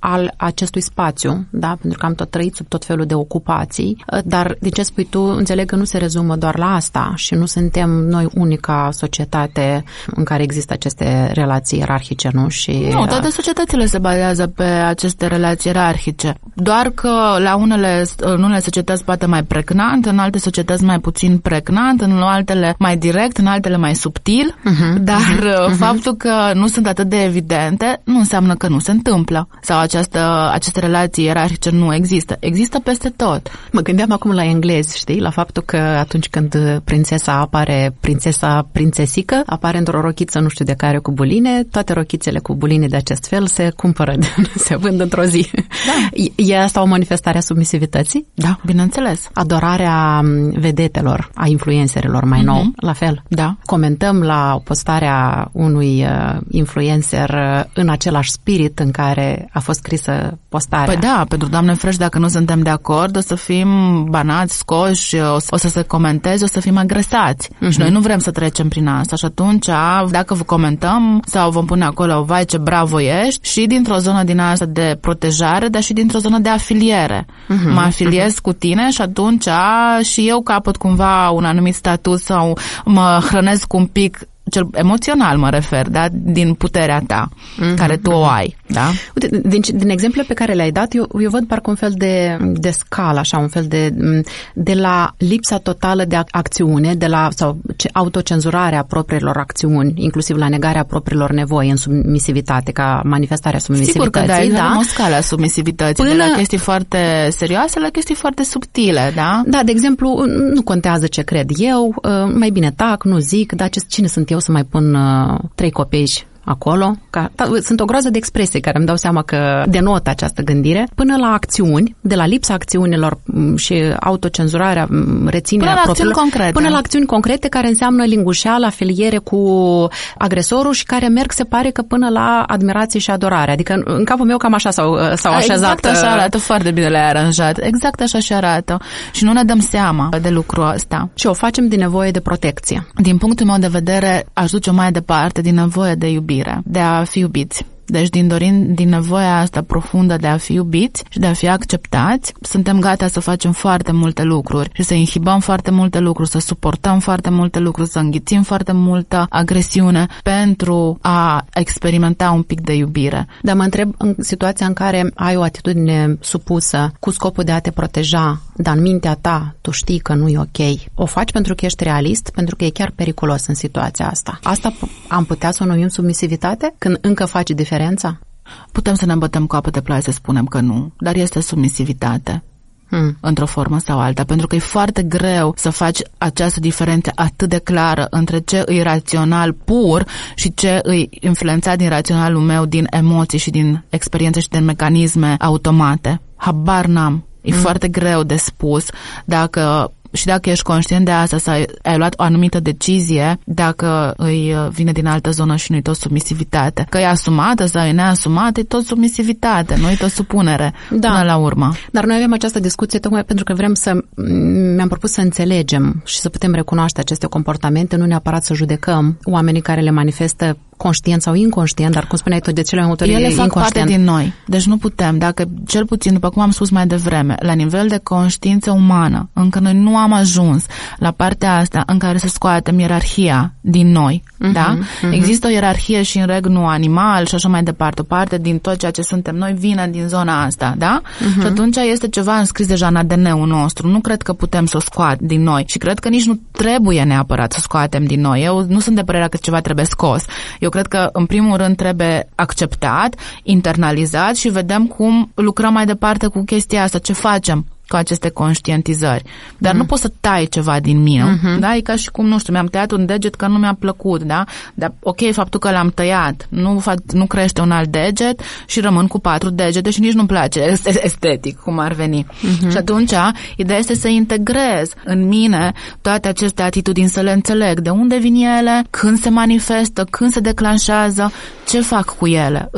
Speaker 2: al acestui spațiu, da? Pentru că am tot trăit sub tot felul de ocupații, dar din ce spui tu, înțeleg că nu se rezumă doar la asta și nu suntem noi unica societate în care există aceste relații ierarhice, nu? Și
Speaker 1: nu, toate societățile se bazează pe aceste relații ierarhice. Doar că la unele, în unele societăți poate mai pregnant, în alte societăți mai puțin pregnant, în altele mai direct, în altele mai subtil, uh-huh, dar uh-huh. faptul că nu sunt atât de evidente nu înseamnă că nu se întâmplă sau această, aceste relații ierarhice nu există. Există peste tot.
Speaker 2: Mă gândeam acum la englezi, știi? La faptul că atunci când prințesa apare, prințesa prințesică, apare într-o rochiță nu știu de care cu buline, toate rochițele cu buline de acest fel se cumpără, se vând într-o zi. Da. E asta o manifestare a submisivității?
Speaker 1: Da, bineînțeles.
Speaker 2: Adorarea vedetelor, a influencerilor mai nou, mm-hmm. la fel.
Speaker 1: Da.
Speaker 2: Comentăm la postarea unui uh, influencer uh, în același spirit în care a fost scrisă postarea.
Speaker 1: Păi da, pentru Doamne fresh, dacă nu suntem de acord, o să fim banați, scoși, o să, o să se comenteze, o să fim agresați. Mm-hmm. Și noi nu vrem să trecem prin asta. Și atunci, dacă vă comentăm sau vom pune acolo, vai ce bravo ești, și dintr-o zonă din asta de protejare, dar și dintr-o zonă de afiliere. Mm-hmm. Mă afiliez mm-hmm. cu tine și atunci și eu capăt cumva un anumit statut sau mă hrănesc un pic, cel emoțional mă refer, da? Din puterea ta, mm-hmm. care tu o ai. Da?
Speaker 2: Uite, din, din exemple pe care le-ai dat, eu, eu văd parcă un fel de, de scală, așa, un fel de, de la lipsa totală de acțiune, de la sau autocenzurarea propriilor acțiuni, inclusiv la negarea propriilor nevoi în submisivitate, ca manifestarea submisivității.
Speaker 1: Sigur că da,
Speaker 2: da?
Speaker 1: o scală a submisivității, Până... de la chestii foarte serioase la chestii foarte subtile, da?
Speaker 2: Da, de exemplu, nu contează ce cred eu, mai bine tac, nu zic, dar ce, cine sunt eu să mai pun uh, trei copii acolo. Ca, da, sunt o groază de expresii care îmi dau seama că denotă această gândire, până la acțiuni, de la lipsa acțiunilor și autocenzurarea, reținerea
Speaker 1: până la acțiuni concrete.
Speaker 2: Până la acțiuni concrete care înseamnă lingușeală, afiliere cu agresorul și care merg, se pare că până la admirație și adorare. Adică în, în capul meu cam așa s-au, s-au așezat.
Speaker 1: Exact așa arată, foarte bine le-ai aranjat. Exact așa și arată. Și nu ne dăm seama de lucrul ăsta.
Speaker 2: Și o facem din nevoie de protecție.
Speaker 1: Din punctul meu de vedere, aș duce mai departe din nevoie de iubire, de a fi iubiți. Deci din dorin, din nevoia asta profundă de a fi iubiți și de a fi acceptați, suntem gata să facem foarte multe lucruri și să inhibăm foarte multe lucruri, să suportăm foarte multe lucruri, să înghițim foarte multă agresiune pentru a experimenta un pic de iubire.
Speaker 2: Dar mă întreb, în situația în care ai o atitudine supusă cu scopul de a te proteja, dar în mintea ta tu știi că nu e ok, o faci pentru că ești realist, pentru că e chiar periculos în situația asta. Asta am putea să o numim submisivitate? Când încă faci diferența?
Speaker 1: Putem să ne îmbătăm cu apă de ploaie să spunem că nu, dar este submisivitate. Hmm. Într-o formă sau alta, pentru că e foarte greu să faci această diferență atât de clară între ce îi rațional pur și ce îi influențat din raționalul meu, din emoții și din experiențe și din mecanisme automate. Habar n-am. E hmm. foarte greu de spus dacă... Și dacă ești conștient de asta, să ai, ai luat o anumită decizie, dacă îi vine din altă zonă și nu-i tot submisivitate. Că e asumată sau e neasumată, e tot submisivitate, nu e tot supunere, da. Până la urmă.
Speaker 2: Dar noi avem această discuție tocmai pentru că vrem să, mi-am propus să înțelegem și să putem recunoaște aceste comportamente, nu neapărat să judecăm oamenii care le manifestă conștient sau inconștient, dar cum spuneai tu, de cele mai multe ori
Speaker 1: ele fac
Speaker 2: inconștient.
Speaker 1: Parte din noi. Deci nu putem, dacă cel puțin, după cum am spus mai devreme, la nivel de conștiință umană, încă noi nu am ajuns la partea asta în care să scoatem ierarhia din noi, uh-huh, da? Uh-huh. Există o ierarhie și în regnul animal și așa mai departe. O parte din tot ceea ce suntem noi vine din zona asta, da? Uh-huh. Și atunci este ceva înscris deja în A D N-ul nostru. Nu cred că putem să o scoatem din noi și cred că nici nu trebuie neapărat să scoatem din noi. Eu nu sunt de părerea că ceva trebuie scos. Eu cred că, în primul rând, trebuie acceptat, internalizat și vedem cum lucrăm mai departe cu chestia asta, ce facem cu aceste conștientizări. Dar mm. nu poți să tai ceva din mine, mm-hmm. da? E ca și cum, nu știu, mi-am tăiat un deget că nu mi-a plăcut, da? Dar, ok, faptul că l-am tăiat, nu, nu crește un alt deget și rămân cu patru degete și nici nu-mi place estetic, cum ar veni. Mm-hmm. Și atunci, ideea este să integrez în mine toate aceste atitudini, să le înțeleg de unde vin ele, când se manifestă, când se declanșează, ce fac cu ele în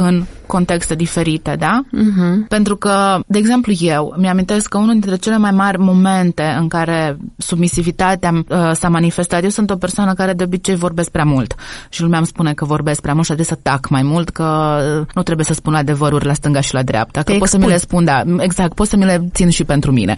Speaker 1: contexte diferite, da?
Speaker 2: Uh-huh.
Speaker 1: Pentru că, de exemplu, eu mi-amintesc că unul dintre cele mai mari momente în care submisivitatea uh, s-a manifestat, eu sunt o persoană care de obicei vorbesc prea mult și lumea îmi spune că vorbesc prea mult și adesea tac mai mult, că nu trebuie să spun adevăruri la stânga și la dreapta, că
Speaker 2: Te
Speaker 1: pot să mi le spun, da, exact, pot să mi le țin și pentru mine.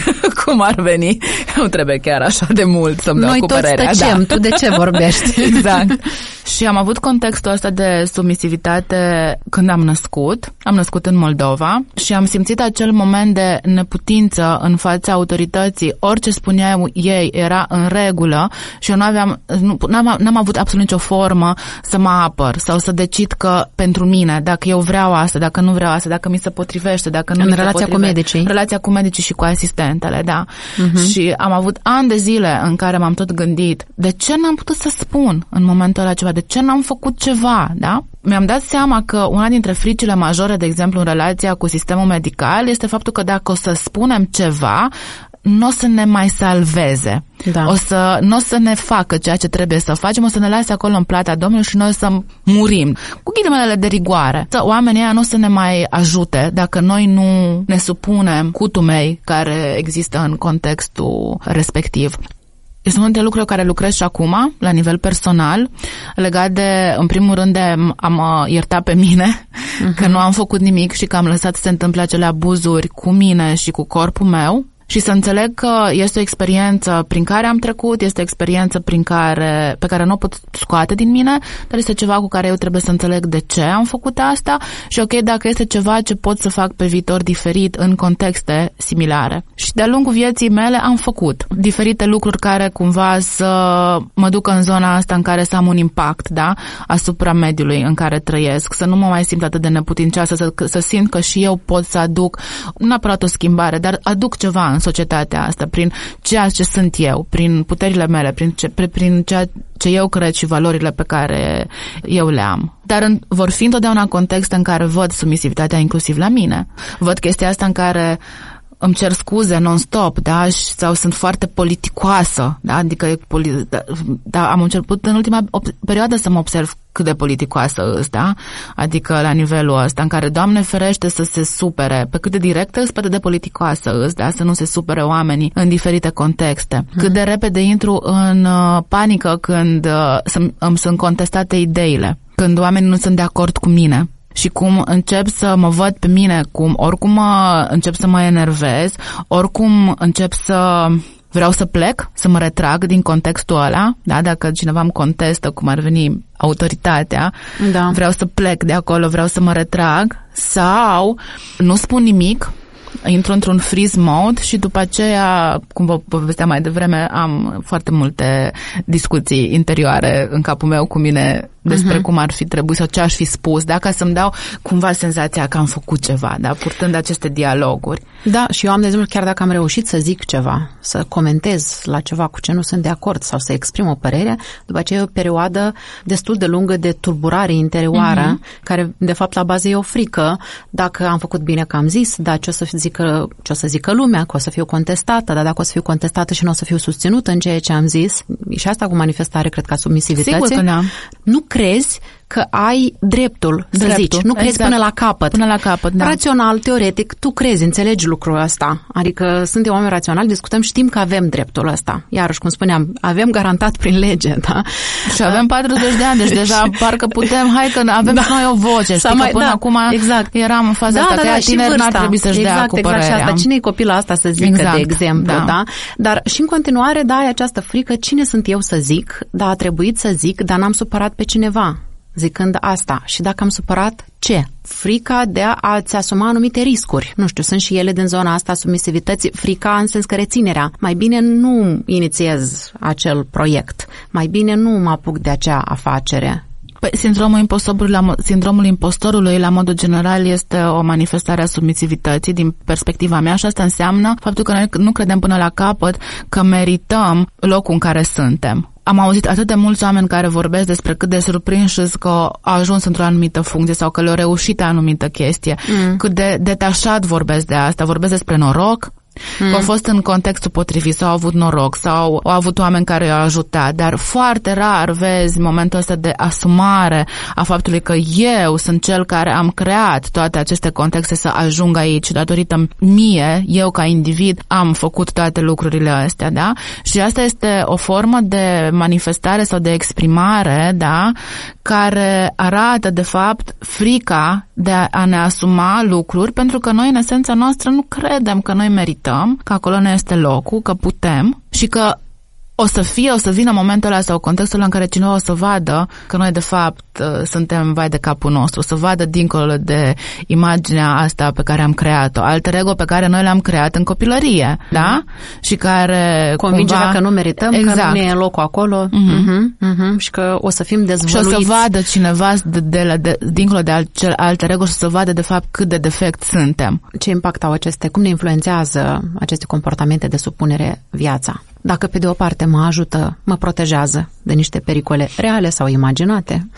Speaker 1: Cum ar veni? Nu trebuie chiar așa de mult să-mi dau
Speaker 2: Noi
Speaker 1: cu
Speaker 2: toți
Speaker 1: părerea.
Speaker 2: tăcem,
Speaker 1: Da.
Speaker 2: tu de ce vorbești?
Speaker 1: Exact. Și am avut contextul ăsta de submisivitate când am născut. Am născut în Moldova și am simțit acel moment de neputință în fața autorității. Orice spuneau ei era în regulă și eu nu aveam, nu, n-am, n-am avut absolut nicio formă să mă apăr sau să decid că pentru mine, dacă eu vreau asta, dacă nu vreau asta, dacă mi se potrivește, dacă nu
Speaker 2: în
Speaker 1: mi se
Speaker 2: relația
Speaker 1: potrivește.
Speaker 2: cu medicii.
Speaker 1: Relația cu medicii și cu asistentele, da.
Speaker 2: Uh-huh.
Speaker 1: Și am avut ani de zile în care m-am tot gândit, de ce n-am putut să spun în momentul ăla ceva, de ce n-am făcut ceva, da? Mi-am dat seama că una dintre fricile majore, de exemplu, în relația cu sistemul medical, este faptul că dacă o să spunem ceva, nu o să ne mai salveze.
Speaker 2: Da.
Speaker 1: O să, nu o să ne facă ceea ce trebuie să facem, o să ne lase acolo în plata Domnului și noi o să murim. Cu ghilimelele de rigoare. Oamenii ăia nu o să ne mai ajute dacă noi nu ne supunem cutumei care există în contextul respectiv. Este unul dintre lucrurile care lucrez și acum, la nivel personal, legat de, în primul rând, de a mă ierta pe mine, uh-huh. că nu am făcut nimic și că am lăsat să se întâmple acele abuzuri cu mine și cu corpul meu. Și să înțeleg că este o experiență prin care am trecut, este o experiență prin care, pe care nu o pot scoate din mine, dar este ceva cu care eu trebuie să înțeleg de ce am făcut asta și ok, dacă este ceva ce pot să fac pe viitor diferit în contexte similare. Și de-a lungul vieții mele am făcut diferite lucruri care cumva să mă ducă în zona asta în care să am un impact, da, asupra mediului în care trăiesc, să nu mă mai simt atât de neputincioasă, să, să simt că și eu pot să aduc, nu neapărat o schimbare, dar aduc ceva în societatea asta, prin ceea ce sunt eu, prin puterile mele, prin, ce, prin ceea ce eu cred și valorile pe care eu le am. Dar în, vor fi întotdeauna contexte în care văd submisivitatea inclusiv la mine. Văd chestia asta în care îmi cer scuze non-stop, da, sau sunt foarte politicoasă, da, adică da, da, am început în ultima perioadă să mă observ cât de politicoasă îs, da, adică la nivelul ăsta în care, Doamne ferește, să se supere, pe cât de directă îs, pe cât de politicoasă îs, da, să nu se supere oamenii în diferite contexte. Hmm. Cât de repede intru în uh, panică când uh, îmi sunt contestate ideile, când oamenii nu sunt de acord cu mine. Și cum încep să mă văd pe mine, cum oricum mă, încep să mă enervez, oricum încep să vreau să plec, să mă retrag din contextul ăla, da? Dacă cineva îmi contestă cum ar veni autoritatea,
Speaker 2: da.
Speaker 1: Vreau să plec de acolo, vreau să mă retrag sau nu spun nimic, intru într-un freeze mode și după aceea, cum vă povesteam mai devreme, am foarte multe discuții interioare în capul meu cu mine despre uh-huh. cum ar fi trebuit sau ce aș fi spus, da, ca să-mi dau cumva senzația că am făcut ceva, da, purtând aceste dialoguri.
Speaker 2: Da, și eu am, de exemplu, chiar dacă am reușit să zic ceva, să comentez la ceva cu ce nu sunt de acord sau să exprim o părere, după aceea e o perioadă destul de lungă de tulburare interioară, uh-huh. care, de fapt, la bază e o frică, dacă am făcut bine că am zis, da, ce o să zică, ce o să zică lumea, că o să fiu contestată, dar dacă o să fiu contestată și nu o să fiu susținută în ceea ce am zis, și asta cu manifestare, cred că, a submisivitate.
Speaker 1: Sigur că da.
Speaker 2: Nu crezi că ai dreptul să dreptul, zici. Nu crezi exact. până la capăt.
Speaker 1: Până la capăt, da.
Speaker 2: Rațional, teoretic, tu crezi, înțelegi lucrul ăsta. Adică suntem oameni raționali, discutăm, știm că avem dreptul ăsta. Iarăși, cum spuneam, avem garantat prin lege, da?
Speaker 1: Și avem patruzeci de ani, deci deja parcă putem, hai că avem da. noi o voce. Știi mai, că până da, acum
Speaker 2: exact.
Speaker 1: eram în faza
Speaker 2: da,
Speaker 1: asta,
Speaker 2: da,
Speaker 1: că
Speaker 2: da,
Speaker 1: tineri n-ar trebui să-și
Speaker 2: exact,
Speaker 1: dea cu
Speaker 2: exact,
Speaker 1: părerea.
Speaker 2: Exact, cine e copilul ăsta să zică,
Speaker 1: exact,
Speaker 2: de exemplu, da. da? Dar și în continuare, da, ai această frică, cine sunt eu să zic, da, a trebuit să zic, dar n-am supărat pe cineva. Zicând asta. Și dacă am supărat, ce? Frica de a-ți asuma anumite riscuri. Nu știu, sunt și ele din zona asta a submisivității. Frica în sens că reținerea. Mai bine nu inițiez acel proiect. Mai bine nu mă apuc de acea afacere.
Speaker 1: Păi, sindromul impostorului, la, sindromul impostorului, la modul general, este o manifestare a submisivității din perspectiva mea și asta înseamnă faptul că noi nu credem până la capăt că merităm locul în care suntem. Am auzit atât de mulți oameni care vorbesc despre cât de surprinși că au ajuns într-o anumită funcție sau că le-au reușit anumită chestie, mm. cât de detașat vorbesc de asta, vorbesc despre noroc, Mm. Că au fost în contextul potrivit sau au avut noroc sau au avut oameni care i-au ajutat, dar foarte rar vezi momentul ăsta de asumare a faptului că eu sunt cel care am creat toate aceste contexte să ajung aici, datorită mie, eu ca individ am făcut toate lucrurile astea, da? Și asta este o formă de manifestare sau de exprimare, da? Care arată, de fapt, frica de a ne asuma lucruri, pentru că noi, în esența noastră, nu credem că noi merităm, că acolo ne este locul, că putem și că o să fie, o să vină momentul ăla sau contextul în care cineva o să vadă că noi, de fapt, suntem vai de capul nostru, să vadă dincolo de imaginea asta pe care am creat-o, alter ego pe care noi le-am creat în copilărie, da? Și care
Speaker 2: convingerea
Speaker 1: cumva...
Speaker 2: că nu merităm, exact. Că nu ne e locul acolo uh-huh. Uh-huh. Uh-huh. Și că o să fim dezvăluiți.
Speaker 1: Și o să vadă cineva de, de, de, de, dincolo de alt, alter ego și să vadă, de fapt, cât de defect suntem.
Speaker 2: Ce impact au aceste, cum ne influențează aceste comportamente de supunere viața? Dacă pe de o parte mă ajută, mă protejează de niște pericole reale sau imaginate,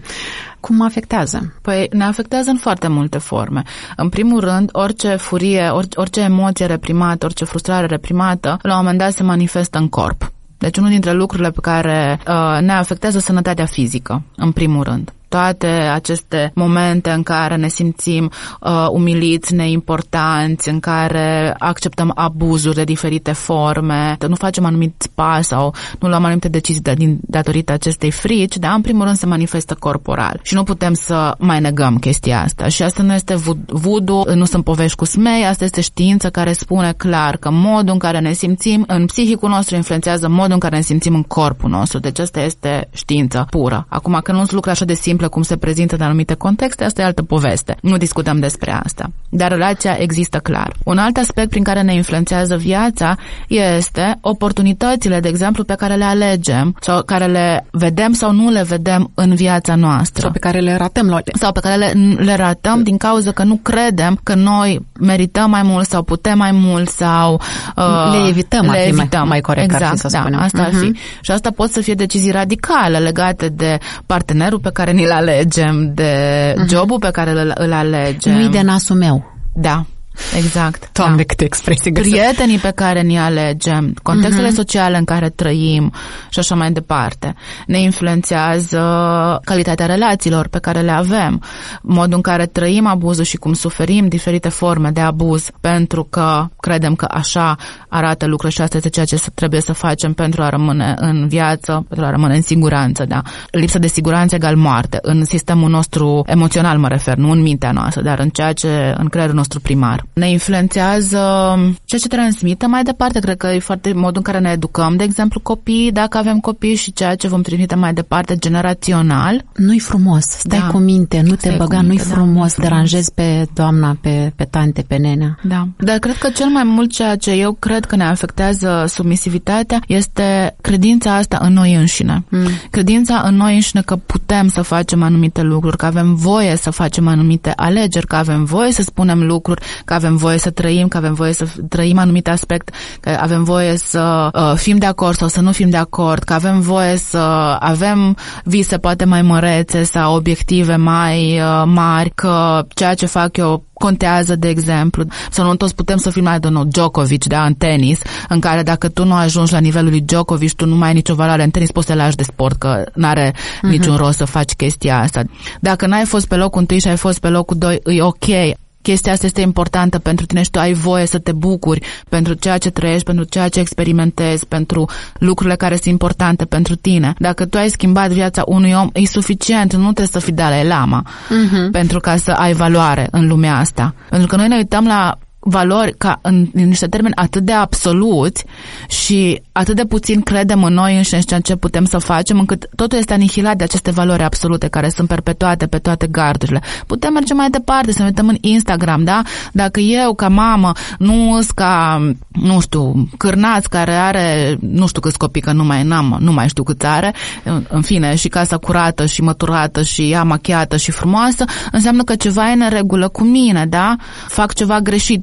Speaker 2: cum mă afectează?
Speaker 1: Păi ne afectează în foarte multe forme. În primul rând, orice furie, orice, orice emoție reprimată, orice frustrare reprimată, la un moment dat se manifestă în corp. Deci unul dintre lucrurile pe care uh, ne afectează sănătatea fizică, în primul rând. Toate aceste momente în care ne simțim uh, umiliți, neimportanți, în care acceptăm abuzuri de diferite forme, nu facem anumiți pași sau nu luăm anumite decizii de, din, datorită acestei frici, dar în primul rând se manifestă corporal. Și nu putem să mai negăm chestia asta. Și asta nu este voodoo, nu sunt povești cu smei, asta este știință care spune clar că modul în care ne simțim în psihicul nostru influențează modul în care ne simțim în corpul nostru. Deci asta este știință pură. Acum, că nu sunt lucruri așa de simple cum se prezintă în anumite contexte, asta e altă poveste. Nu discutăm despre asta. Dar relația există clar. Un alt aspect prin care ne influențează viața este oportunitățile, de exemplu, pe care le alegem sau care le vedem sau nu le vedem în viața noastră.
Speaker 2: Sau pe care le ratăm. La...
Speaker 1: Sau pe care le, le ratăm din cauza că nu credem că noi merităm mai mult sau putem mai mult sau
Speaker 2: uh, le evităm,
Speaker 1: le evităm.
Speaker 2: Mai, mai corect,
Speaker 1: exact,
Speaker 2: ar fi să
Speaker 1: da,
Speaker 2: spunem.
Speaker 1: Asta uh-huh. ar fi. Și asta pot să fie decizii radicale legate de partenerul pe care ni-l alegem, de uh-huh. jobul pe care îl, îl alegem.
Speaker 2: Nu-i de nasul meu.
Speaker 1: Da, exact.
Speaker 2: Doamne,
Speaker 1: da.
Speaker 2: câte expresii găsesc.
Speaker 1: Prietenii pe care ne alegem, contextele uh-huh. sociale în care trăim și așa mai departe. Ne influențează calitatea relațiilor pe care le avem, modul în care trăim abuzul și cum suferim diferite forme de abuz pentru că credem că așa arată lucrurile și asta este ceea ce trebuie să facem pentru a rămâne în viață, pentru a rămâne în siguranță, da. Lipsa de siguranță egal moarte. În sistemul nostru emoțional mă refer, nu în mintea noastră, dar în ceea ce, în creierul nostru primar. Ne influențează ceea ce transmită mai departe, cred că e foarte modul în care ne educăm, de exemplu, copiii, dacă avem copii și ceea ce vom transmite mai departe generațional.
Speaker 2: Nu-i frumos, stai da. cu minte, nu
Speaker 1: stai
Speaker 2: te băga,
Speaker 1: minte,
Speaker 2: nu-i
Speaker 1: da,
Speaker 2: frumos,
Speaker 1: nu-i
Speaker 2: deranjezi pe doamna, pe, pe tante, pe nenea.
Speaker 1: Da, dar cred că cel mai mult ceea ce eu cred că ne afectează submisivitatea este credința asta în noi înșine. Mm. Credința în noi înșine că putem să facem anumite lucruri, că avem voie să facem anumite alegeri, că avem voie să spunem lucruri, că avem voie să trăim, că avem voie să trăim anumite aspecte, că avem voie să uh, fim de acord sau să nu fim de acord, că avem voie să avem vise poate mai mărețe sau obiective mai uh, mari, că ceea ce fac eu contează, de exemplu, să nu toți putem să fim la domnul Djokovic, da, în tenis, în care dacă tu nu ajungi la nivelul lui Djokovic, tu nu mai ai nicio valoare în tenis, poți să te lași de sport, că n-are uh-huh. niciun rost să faci chestia asta. Dacă n-ai fost pe locul întâi și ai fost pe locul doi, e ok. Chestia asta este importantă pentru tine și tu ai voie să te bucuri pentru ceea ce trăiești, pentru ceea ce experimentezi, pentru lucrurile care sunt importante pentru tine. Dacă tu ai schimbat viața unui om, e suficient, nu trebuie să fii Dalai Lama uh-huh. pentru ca să ai valoare în lumea asta. Pentru că noi ne uităm la valori ca în, în niște termeni atât de absoluți și atât de puțin credem în noi înșine și ceea ce putem să facem, încât totul este anihilat de aceste valori absolute care sunt perpetuate pe toate gardurile. Putem merge mai departe, să ne uităm în Instagram, da? Dacă eu, ca mamă, nu sunt ca, nu știu, Cârnaț, care are, nu știu câți copii, că nu mai n-am, nu mai știu câți are, în fine, și casa curată și măturată și ea machiată și frumoasă, înseamnă că ceva e în regulă cu mine, da? Fac ceva greșit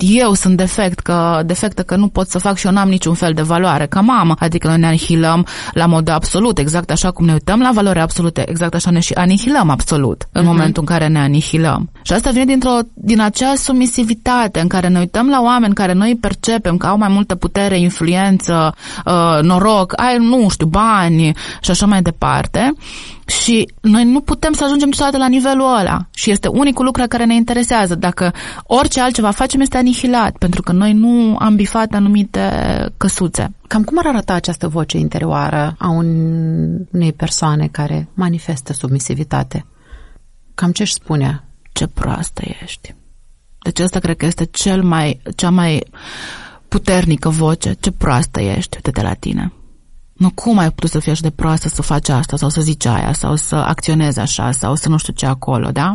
Speaker 1: eu sunt defect, că defectă, că nu pot să fac și eu n-am niciun fel de valoare ca mamă. Adică noi ne anihilăm la modul absolut, exact așa cum ne uităm la valori absolute, exact așa ne și anihilăm absolut în uh-huh. momentul în care ne anihilăm. Și asta vine dintr-o, din acea sumisivitate în care ne uităm la oameni care noi percepem că au mai multă putere, influență, uh, noroc, ai, nu știu, bani și așa mai departe. Și noi nu putem să ajungem niciodată la nivelul ăla. Și este unicul lucru care ne interesează. Dacă orice altceva facem este anihilat, pentru că noi nu am bifat anumite căsuțe.
Speaker 2: Cam cum ar arăta această voce interioară a unei persoane care manifestă submisivitate? Cam ce își spune?
Speaker 1: Ce proastă ești. Deci asta cred că este cel mai, cea mai puternică voce. Ce proastă ești, uite-te la tine. Nu, cum ai putut să fii așa de proastă să faci asta sau să zici aia sau să acționezi așa sau să nu știu ce acolo, da?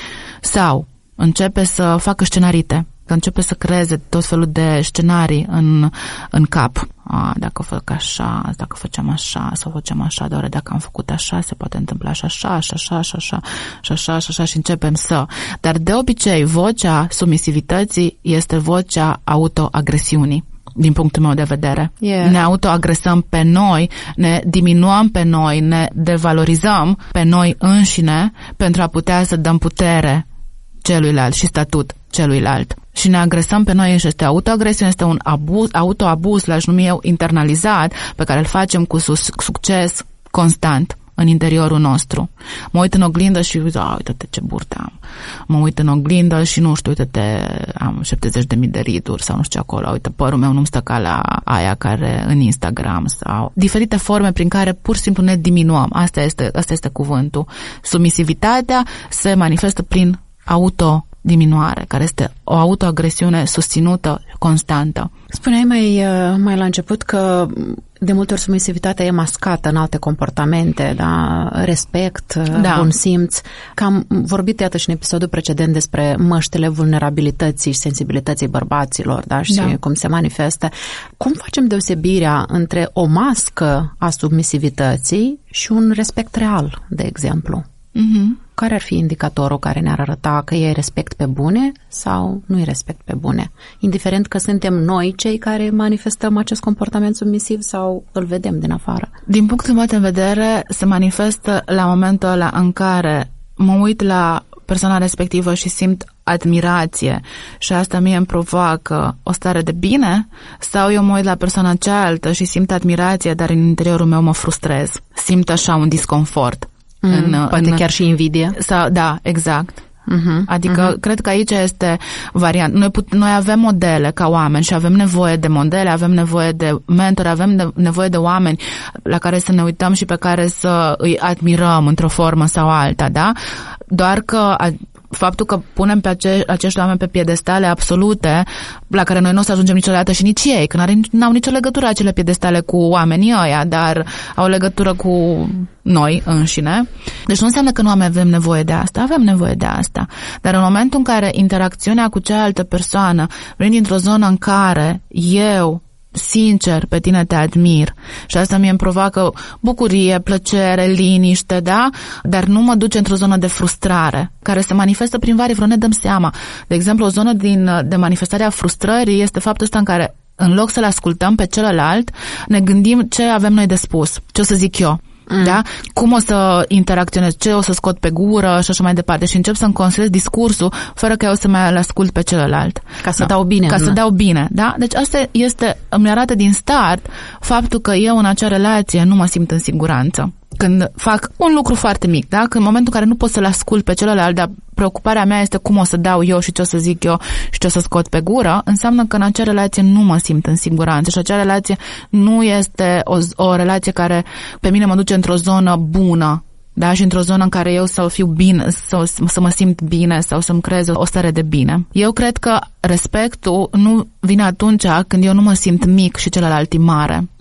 Speaker 1: Sau începe să facă scenarite, că începe să creeze tot felul de scenarii în, în cap. A, dacă fac așa, dacă făceam așa, sau făceam așa, doar dacă am făcut așa, se poate întâmpla și așa, și așa, și așa, și așa, și așa, și începem să... Dar de obicei, vocea submisivității este vocea autoagresiunii. Din punctul meu de vedere. Yeah. Ne autoagresăm pe noi, ne diminuăm pe noi, ne devalorizăm pe noi înșine pentru a putea să dăm putere celuilalt și statut celuilalt. Și ne agresăm pe noi înșine. Este autoagresiune, este un abuz, autoabuz, l-aș numi eu, internalizat, pe care îl facem cu succes constant în interiorul nostru. Mă uit în oglindă și uite, uite-te ce burtă am. Mă uit în oglindă și nu știu, uite-te, am șaptezeci de mii de rituri sau nu știu ce acolo. Uite, părul meu nu-mi stă ca la aia care în Instagram sau diferite forme prin care pur și simplu ne diminuăm. Asta este, asta este cuvântul. Submisivitatea se manifestă prin autodiminuare, care este o autoagresiune susținută, constantă.
Speaker 2: Spuneai mai, mai la început că de multe ori submisivitatea e mascată în alte comportamente, da? Respect, da. Bun simț. Că am vorbit, iată, și în episodul precedent despre măștile vulnerabilității și sensibilității bărbaților, da? Și da. Cum se manifestă. Cum facem deosebirea între o mască a submisivității și un respect real, de exemplu? Mm-hmm. Care ar fi indicatorul care ne-ar arăta că e respect pe bune sau nu e respect pe bune? Indiferent că suntem noi cei care manifestăm acest comportament submisiv sau îl vedem din afară.
Speaker 1: Din punctul meu de vedere, se manifestă la momentul ăla în care mă uit la persoana respectivă și simt admirație și asta mie îmi provoacă o stare de bine, sau eu mă uit la persoana cealaltă și simt admirație, dar în interiorul meu mă frustrez. Simt așa un disconfort.
Speaker 2: Mm, în, poate în, chiar și invidie.
Speaker 1: Sau, da, exact. Uh-huh, adică, uh-huh. cred că aici este variant. Noi, put, noi avem modele ca oameni și avem nevoie de modele, avem nevoie de mentori, avem de, nevoie de oameni la care să ne uităm și pe care să îi admirăm într-o formă sau alta, da? Doar că a, faptul că punem pe ace- acești oameni pe piedestale absolute, la care noi nu o să ajungem niciodată și nici ei, că n-au nicio legătură acele piedestale cu oamenii ăia, dar au legătură cu noi înșine. Deci nu înseamnă că nu avem nevoie de asta, avem nevoie de asta. Dar în momentul în care interacțiunea cu cealaltă persoană vine dintr-o zonă în care eu sincer, pe tine te admir și asta mie îmi provoacă bucurie, plăcere, liniște, da? Dar nu mă duce într-o zonă de frustrare, care se manifestă prin vari, vreo ne dăm seama. De exemplu, o zonă din, de manifestare a frustrării este faptul ăsta în care, în loc să-l ascultăm pe celălalt, ne gândim ce avem noi de spus, ce o să zic eu. Mm. Da? Cum o să interacționez, ce o să scot pe gură și așa mai departe și încep să-mi construiesc discursul fără că eu să mai ascult pe celălalt.
Speaker 2: Ca să da. dau bine.
Speaker 1: Ca să dau bine, da? Deci asta este, îmi arată din start faptul că eu în acea relație nu mă simt în siguranță. Când fac un lucru foarte mic, da? Când în momentul în care nu pot să-l ascult pe celălalt, dar preocuparea mea este cum o să dau eu și ce o să zic eu și ce o să scot pe gură, înseamnă că în acea relație nu mă simt în siguranță și acea relație nu este o, o relație care pe mine mă duce într-o zonă bună, da? Și într-o zonă în care eu să fiu bine, să, să mă simt bine sau să-mi creez o stare de bine. Eu cred că respectul nu vine atunci când eu nu mă simt mic și celălalt e mare.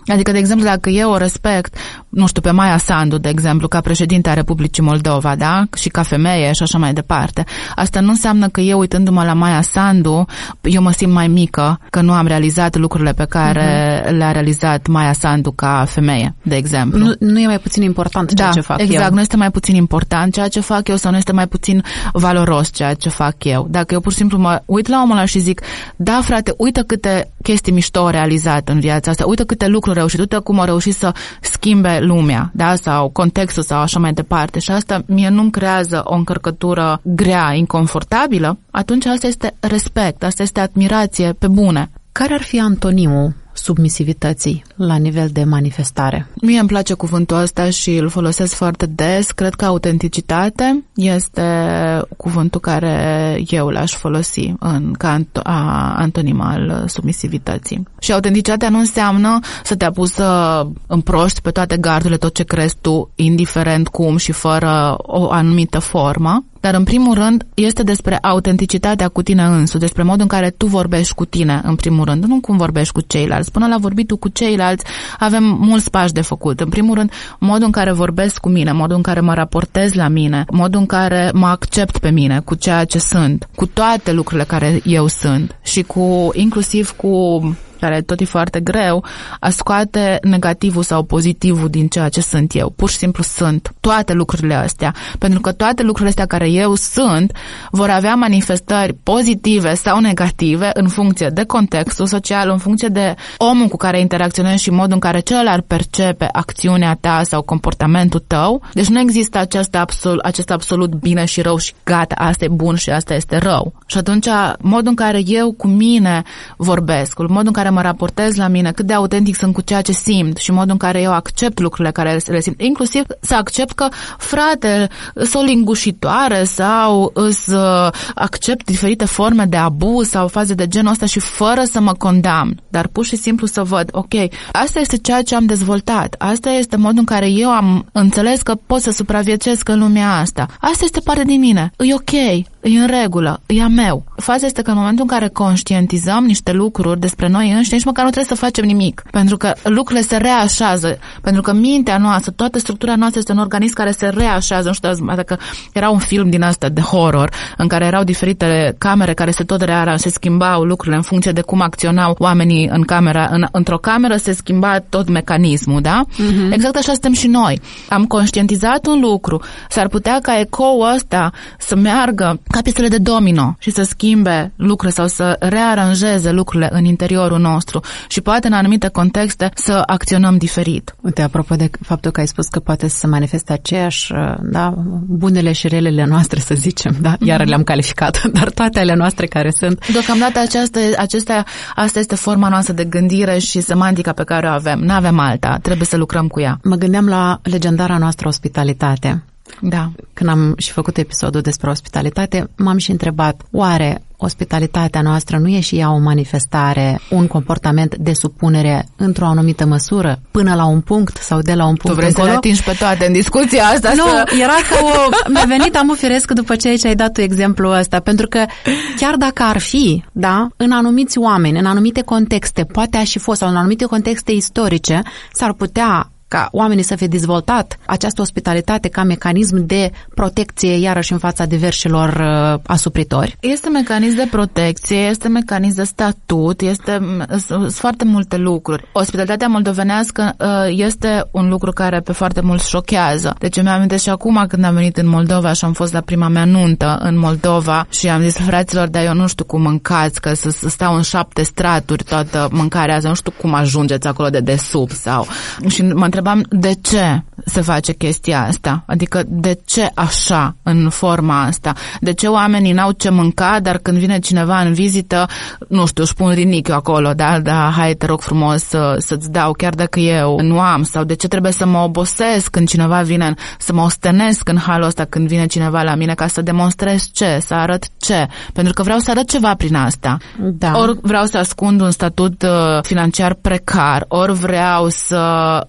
Speaker 1: Adică, de exemplu, dacă eu o respect, nu știu, pe Maia Sandu, de exemplu, ca președinte a Republicii Moldova, da? Și ca femeie și așa mai departe, asta nu înseamnă că eu, uitându-mă la Maia Sandu, eu mă simt mai mică, că nu am realizat lucrurile pe care uh-huh. le-a realizat Maia Sandu ca femeie, de exemplu.
Speaker 2: Nu, nu e mai puțin important ceea
Speaker 1: da,
Speaker 2: ce fac
Speaker 1: exact,
Speaker 2: eu.
Speaker 1: Exact, nu este mai puțin important ceea ce fac eu sau nu este mai puțin valoros ceea ce fac eu. Dacă eu pur și simplu mă uit la omul ăla și zic, da, frate, uite câte chestii mișto au realizat în viața asta, uite câte lucruri reușit, uite cum au reușit să schimbe lumea, da, sau contextul sau așa mai departe. Și asta mie nu-mi creează o încărcătură grea, inconfortabilă, atunci asta este respect, asta este admirație pe bune.
Speaker 2: Care ar fi antonimul submisivității la nivel de manifestare?
Speaker 1: Mie îmi place cuvântul ăsta și îl folosesc foarte des. Cred că autenticitate este cuvântul care eu l-aș folosi în, ca antonim al submisivității. Și autenticitatea nu înseamnă să te apuci să împroști pe toate gardurile tot ce crezi tu, indiferent cum și fără o anumită formă. Dar, în primul rând, este despre autenticitatea cu tine însuți, despre modul în care tu vorbești cu tine, în primul rând, nu cum vorbești cu ceilalți. Până la vorbitul cu ceilalți avem mulți pași de făcut. În primul rând, modul în care vorbesc cu mine, modul în care mă raportez la mine, modul în care mă accept pe mine, cu ceea ce sunt, cu toate lucrurile care eu sunt și cu, inclusiv cu... care tot e foarte greu, a scoate negativul sau pozitivul din ceea ce sunt eu. Pur și simplu sunt toate lucrurile astea. Pentru că toate lucrurile astea care eu sunt vor avea manifestări pozitive sau negative în funcție de contextul social, în funcție de omul cu care interacționezi și modul în care celălalt percepe acțiunea ta sau comportamentul tău. Deci nu există acest absolut, acest absolut bine și rău și gata, asta e bun și asta este rău. Și atunci modul în care eu cu mine vorbesc, modul în care mă raportez la mine, cât de autentic sunt cu ceea ce simt și modul în care eu accept lucrurile care le simt. Inclusiv să accept că, frate, sunt o lingușitoare sau îs accept diferite forme de abuz sau faze de genul ăsta și fără să mă condamn, dar pur și simplu să văd, ok, asta este ceea ce am dezvoltat, asta este modul în care eu am înțeles că pot să supraviețuiesc în lumea asta. Asta este parte din mine. E ok, e în regulă, e a meu. Faza este că în momentul în care conștientizăm niște lucruri despre noi înșine, nici măcar nu trebuie să facem nimic, pentru că lucrurile se reașează, pentru că mintea noastră, toată structura noastră este un organism care se reașează. Nu știu dacă era un film din asta de horror, în care erau diferite camere care se tot rearanjau, se schimbau lucrurile în funcție de cum acționau oamenii în camera, în, într-o cameră se schimba tot mecanismul, da? Uh-huh. Exact așa suntem și noi. Am conștientizat un lucru, s-ar putea ca ecoul ăsta să meargă ca piesele de domino și să schimbe lucrurile sau să rearanjeze lucrurile în interiorul nostru și poate în anumite contexte să acționăm diferit.
Speaker 2: Uite, apropo de faptul că ai spus că poate să se manifeste aceeași, da, bunele și relele noastre, să zicem, da, iar mm-hmm. le-am calificat, dar toate ale noastre care sunt.
Speaker 1: Deocamdată aceasta, acestea, asta este forma noastră de gândire și semantica pe care o avem. Nu avem alta, trebuie să lucrăm cu ea.
Speaker 2: Mă gândeam la legendara noastră ospitalitate.
Speaker 1: Da.
Speaker 2: Când am și făcut episodul despre ospitalitate, m-am și întrebat, oare ospitalitatea noastră nu e și ea o manifestare, un comportament de supunere într-o anumită măsură, până la un punct sau de la un punct
Speaker 1: încolo? Tu vrei să le atingi pe toate în discuția asta?
Speaker 2: Nu,
Speaker 1: să...
Speaker 2: era ca o... Mi-a venit amul firesc după ce ai dat tu exemplul ăsta, pentru că chiar dacă ar fi, da, în anumiți oameni, în anumite contexte, poate a și fost, sau în anumite contexte istorice, s-ar putea ca oamenii să fie dezvoltat această ospitalitate ca mecanism de protecție, iarăși în fața diversilor uh, asupritori.
Speaker 1: Este mecanism de protecție, este mecanism de statut, este sunt foarte multe lucruri. Ospitalitatea moldovenească uh, este un lucru care pe foarte mulți șochează. Deci mi-am amintesc și acum când am venit în Moldova și am fost la prima mea nuntă în Moldova și am zis, fraților, dar eu nu știu cum mâncați, că să, să stau în șapte straturi toată mâncarea asta, nu știu cum ajungeți acolo de desubt sau... Și mă întrebam de ce se face chestia asta, adică de ce așa, în forma asta, de ce oamenii n-au ce mânca, dar când vine cineva în vizită, nu știu, își pun rinichiul acolo, da, da, hai, te rog frumos să, să-ți dau, chiar dacă eu nu am, sau de ce trebuie să mă obosesc când cineva vine, să mă ostenesc în halul ăsta când vine cineva la mine, ca să demonstrez ce, să arăt ce, pentru că vreau să arăt ceva prin asta.
Speaker 2: Da.
Speaker 1: Ori vreau să ascund un statut uh, financiar precar, ori vreau să obțin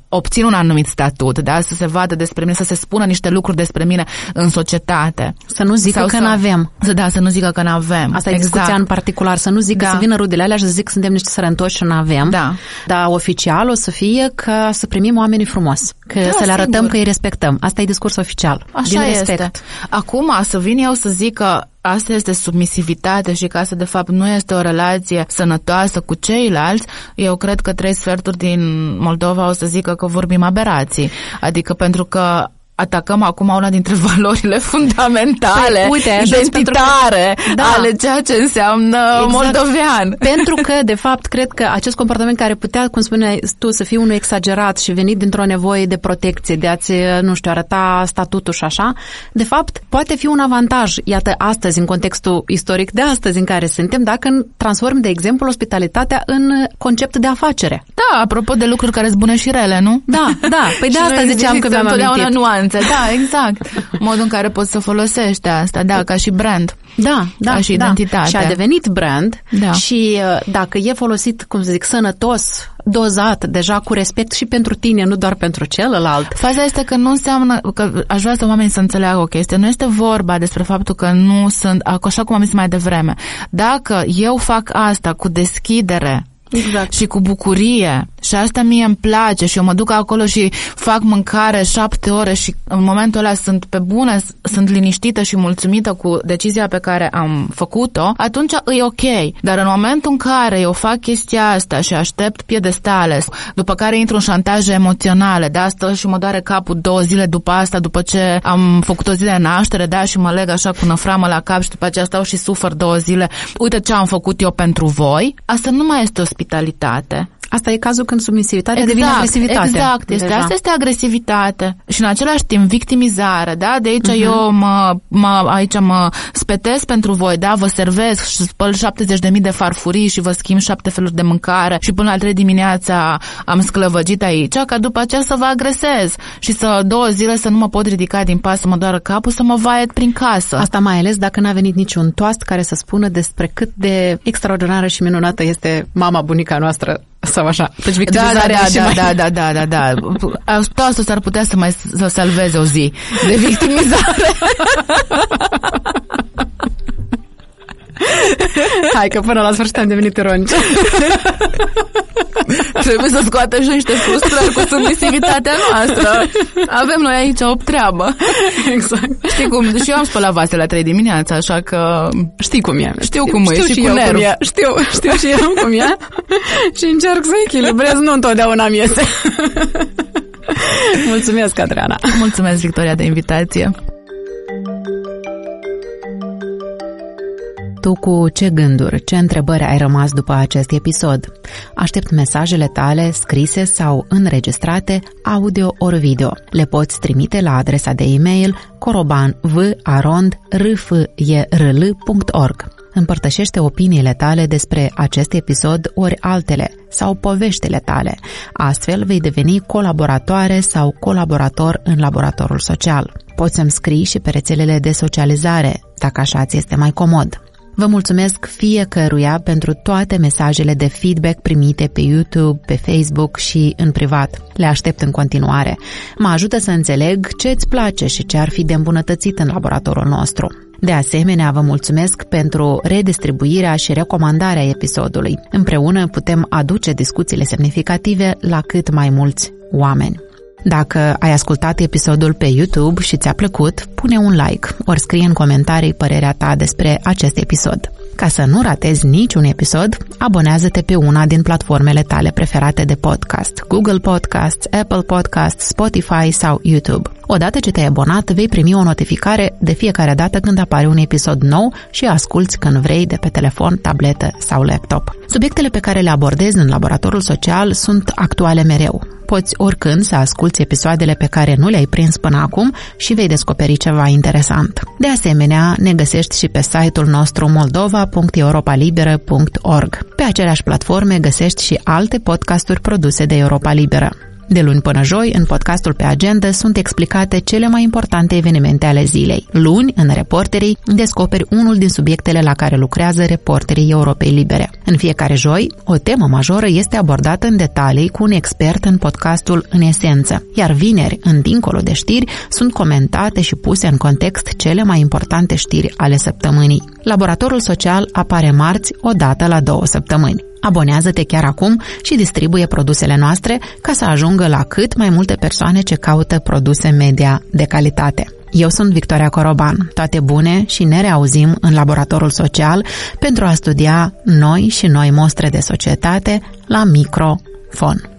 Speaker 1: obțin un anumit statut, da? Să se vadă despre mine, să se spună niște lucruri despre mine în societate.
Speaker 2: Să nu zică
Speaker 1: Sau
Speaker 2: că
Speaker 1: să,
Speaker 2: n-avem.
Speaker 1: Să, da, să nu zică că n-avem.
Speaker 2: Asta e
Speaker 1: exact.
Speaker 2: discuția în particular, să nu zică,
Speaker 1: da.
Speaker 2: să vină rudele alea și să zic că suntem niște sărăntoși și n-avem.
Speaker 1: Da.
Speaker 2: Dar oficial o să fie că să primim oamenii frumos, că
Speaker 1: da,
Speaker 2: să le arătăm
Speaker 1: sigur.
Speaker 2: că îi respectăm. Asta e discurs oficial.
Speaker 1: Așa
Speaker 2: din
Speaker 1: este.
Speaker 2: respect.
Speaker 1: Acum să vin eu să zic că asta este submisivitate și că asta de fapt nu este o relație sănătoasă cu ceilalți, eu cred că trei sferturi din Moldova o să zică că vorbim aberații. Adică pentru că atacăm acum una dintre valorile fundamentale,
Speaker 2: păi, uite,
Speaker 1: identitare,
Speaker 2: că, da.
Speaker 1: ale ceea ce înseamnă exact. moldovean.
Speaker 2: Pentru că, de fapt, cred că acest comportament care putea, cum spuneai tu, să fie unul exagerat și venit dintr-o nevoie de protecție, de a-ți, nu știu, arăta statutul și așa, de fapt, poate fi un avantaj, iată, astăzi, în contextul istoric de astăzi în care suntem, dacă transform, de exemplu, ospitalitatea în concept de afacere.
Speaker 1: Da, apropo de lucruri care sunt bune și rele, nu?
Speaker 2: Da, da, păi de asta ziceam că mi-am amintit.
Speaker 1: Nuanțe. Da, exact. Modul în care poți să folosești asta, da, ca și brand.
Speaker 2: Da, da,
Speaker 1: ca și
Speaker 2: da.
Speaker 1: identitate.
Speaker 2: Și a devenit brand
Speaker 1: da.
Speaker 2: și dacă e folosit, cum să zic, sănătos, dozat, deja cu respect și pentru tine, nu doar pentru celălalt.
Speaker 1: Faza este că nu înseamnă, că aș vrea să oamenii să înțeleagă o chestie, nu este vorba despre faptul că nu sunt, așa cum am zis mai devreme, dacă eu fac asta cu deschidere, exact. Și cu bucurie și asta mie îmi place și eu mă duc acolo și fac mâncare șapte ore și în momentul ăla sunt pe bune, sunt liniștită și mulțumită cu decizia pe care am făcut-o, atunci e ok. Dar în momentul în care eu fac chestia asta și aștept piedestale, după care intru în șantaje emoționale, de asta și mă doare capul două zile după asta, după ce am făcut o zi de naștere, da, și mă leg așa cu năframă la cap și după aceea stau și sufăr două zile, uite ce am făcut eu pentru voi, asta nu mai este ospitalitate.
Speaker 2: Asta e cazul când submisivitatea
Speaker 1: exact,
Speaker 2: devine agresivitate.
Speaker 1: Exact, este, asta este agresivitate și în același timp victimizare, da? De aici uh-huh. eu mă, mă, aici mă spetez pentru voi, da? Vă servesc și spăl șaptezeci de mii de farfurii și vă schimb șapte feluri de mâncare și până la trei dimineața am sclăvăgit aici, ca după aceea să vă agresez și să două zile să nu mă pot ridica din pas, să mă doară capul, să mă vaiet prin casă.
Speaker 2: Asta mai ales dacă n-a venit niciun toast care să spună despre cât de extraordinară și minunată este mama bunica noastră sau așa. Deci victimizarea
Speaker 1: da, da,
Speaker 2: mai...
Speaker 1: da, da, da, da, da. Toastul s-ar putea să mai să salveze o zi de victimizare.
Speaker 2: Hai că până la sfârșit am devenit ironici.
Speaker 1: Trebuie să scoatem și niște frustrări cu submisivitatea noastră. Avem noi aici o treabă.
Speaker 2: Exact.
Speaker 1: Știi cum? Și eu am spălat vase la trei dimineața, așa că...
Speaker 2: Știi cum e.
Speaker 1: Știu cum e și,
Speaker 2: și
Speaker 1: cu nerv.
Speaker 2: Știu, știu și eu cum e. Și încerc să echilibrez, nu întotdeauna mi iese. Mulțumesc, Adriana.
Speaker 1: Mulțumesc, Victoria, de invitație.
Speaker 2: Tu cu ce gânduri, ce întrebări ai rămas după acest episod? Aștept mesajele tale scrise sau înregistrate, audio ori video. Le poți trimite la adresa de e-mail coroban v arond r f e r l punct org. Împărtășește opiniile tale despre acest episod ori altele sau poveștile tale. Astfel vei deveni colaboratoare sau colaborator în laboratorul social. Poți să-mi scrii și pe rețelele de socializare, dacă așa ți este mai comod. Vă mulțumesc fiecăruia pentru toate mesajele de feedback primite pe YouTube, pe Facebook și în privat. Le aștept în continuare. Mă ajută să înțeleg ce îți place și ce ar fi de îmbunătățit în laboratorul nostru. De asemenea, vă mulțumesc pentru redistribuirea și recomandarea episodului. Împreună putem aduce discuțiile semnificative la cât mai mulți oameni. Dacă ai ascultat episodul pe YouTube și ți-a plăcut, pune un like ori scrie în comentarii părerea ta despre acest episod. Ca să nu ratezi niciun episod, abonează-te pe una din platformele tale preferate de podcast, Google Podcasts, Apple Podcasts, Spotify sau YouTube. Odată ce te-ai abonat, vei primi o notificare de fiecare dată când apare un episod nou și asculți când vrei de pe telefon, tabletă sau laptop. Subiectele pe care le abordez în laboratorul social sunt actuale mereu. Poți oricând să asculți episoadele pe care nu le-ai prins până acum și vei descoperi ceva interesant. De asemenea, ne găsești și pe site-ul nostru moldova punct europa liberă punct org. Pe aceleași platforme găsești și alte podcasturi produse de Europa Liberă. De luni până joi, în podcastul Pe Agenda sunt explicate cele mai importante evenimente ale zilei. Luni, în Reporterii, descoperi unul din subiectele la care lucrează reporterii Europei Libere. În fiecare joi, o temă majoră este abordată în detalii cu un expert în podcastul În Esență, iar vineri, în Dincolo de știri, sunt comentate și puse în context cele mai importante știri ale săptămânii. Laboratorul Social apare marți, o dată la două săptămâni. Abonează-te chiar acum și distribuie produsele noastre ca să ajungă la cât mai multe persoane ce caută produse media de calitate. Eu sunt Victoria Coroban. Toate bune și ne reauzim în Laboratorul Social pentru a studia noi și noi mostre de societate la microfon.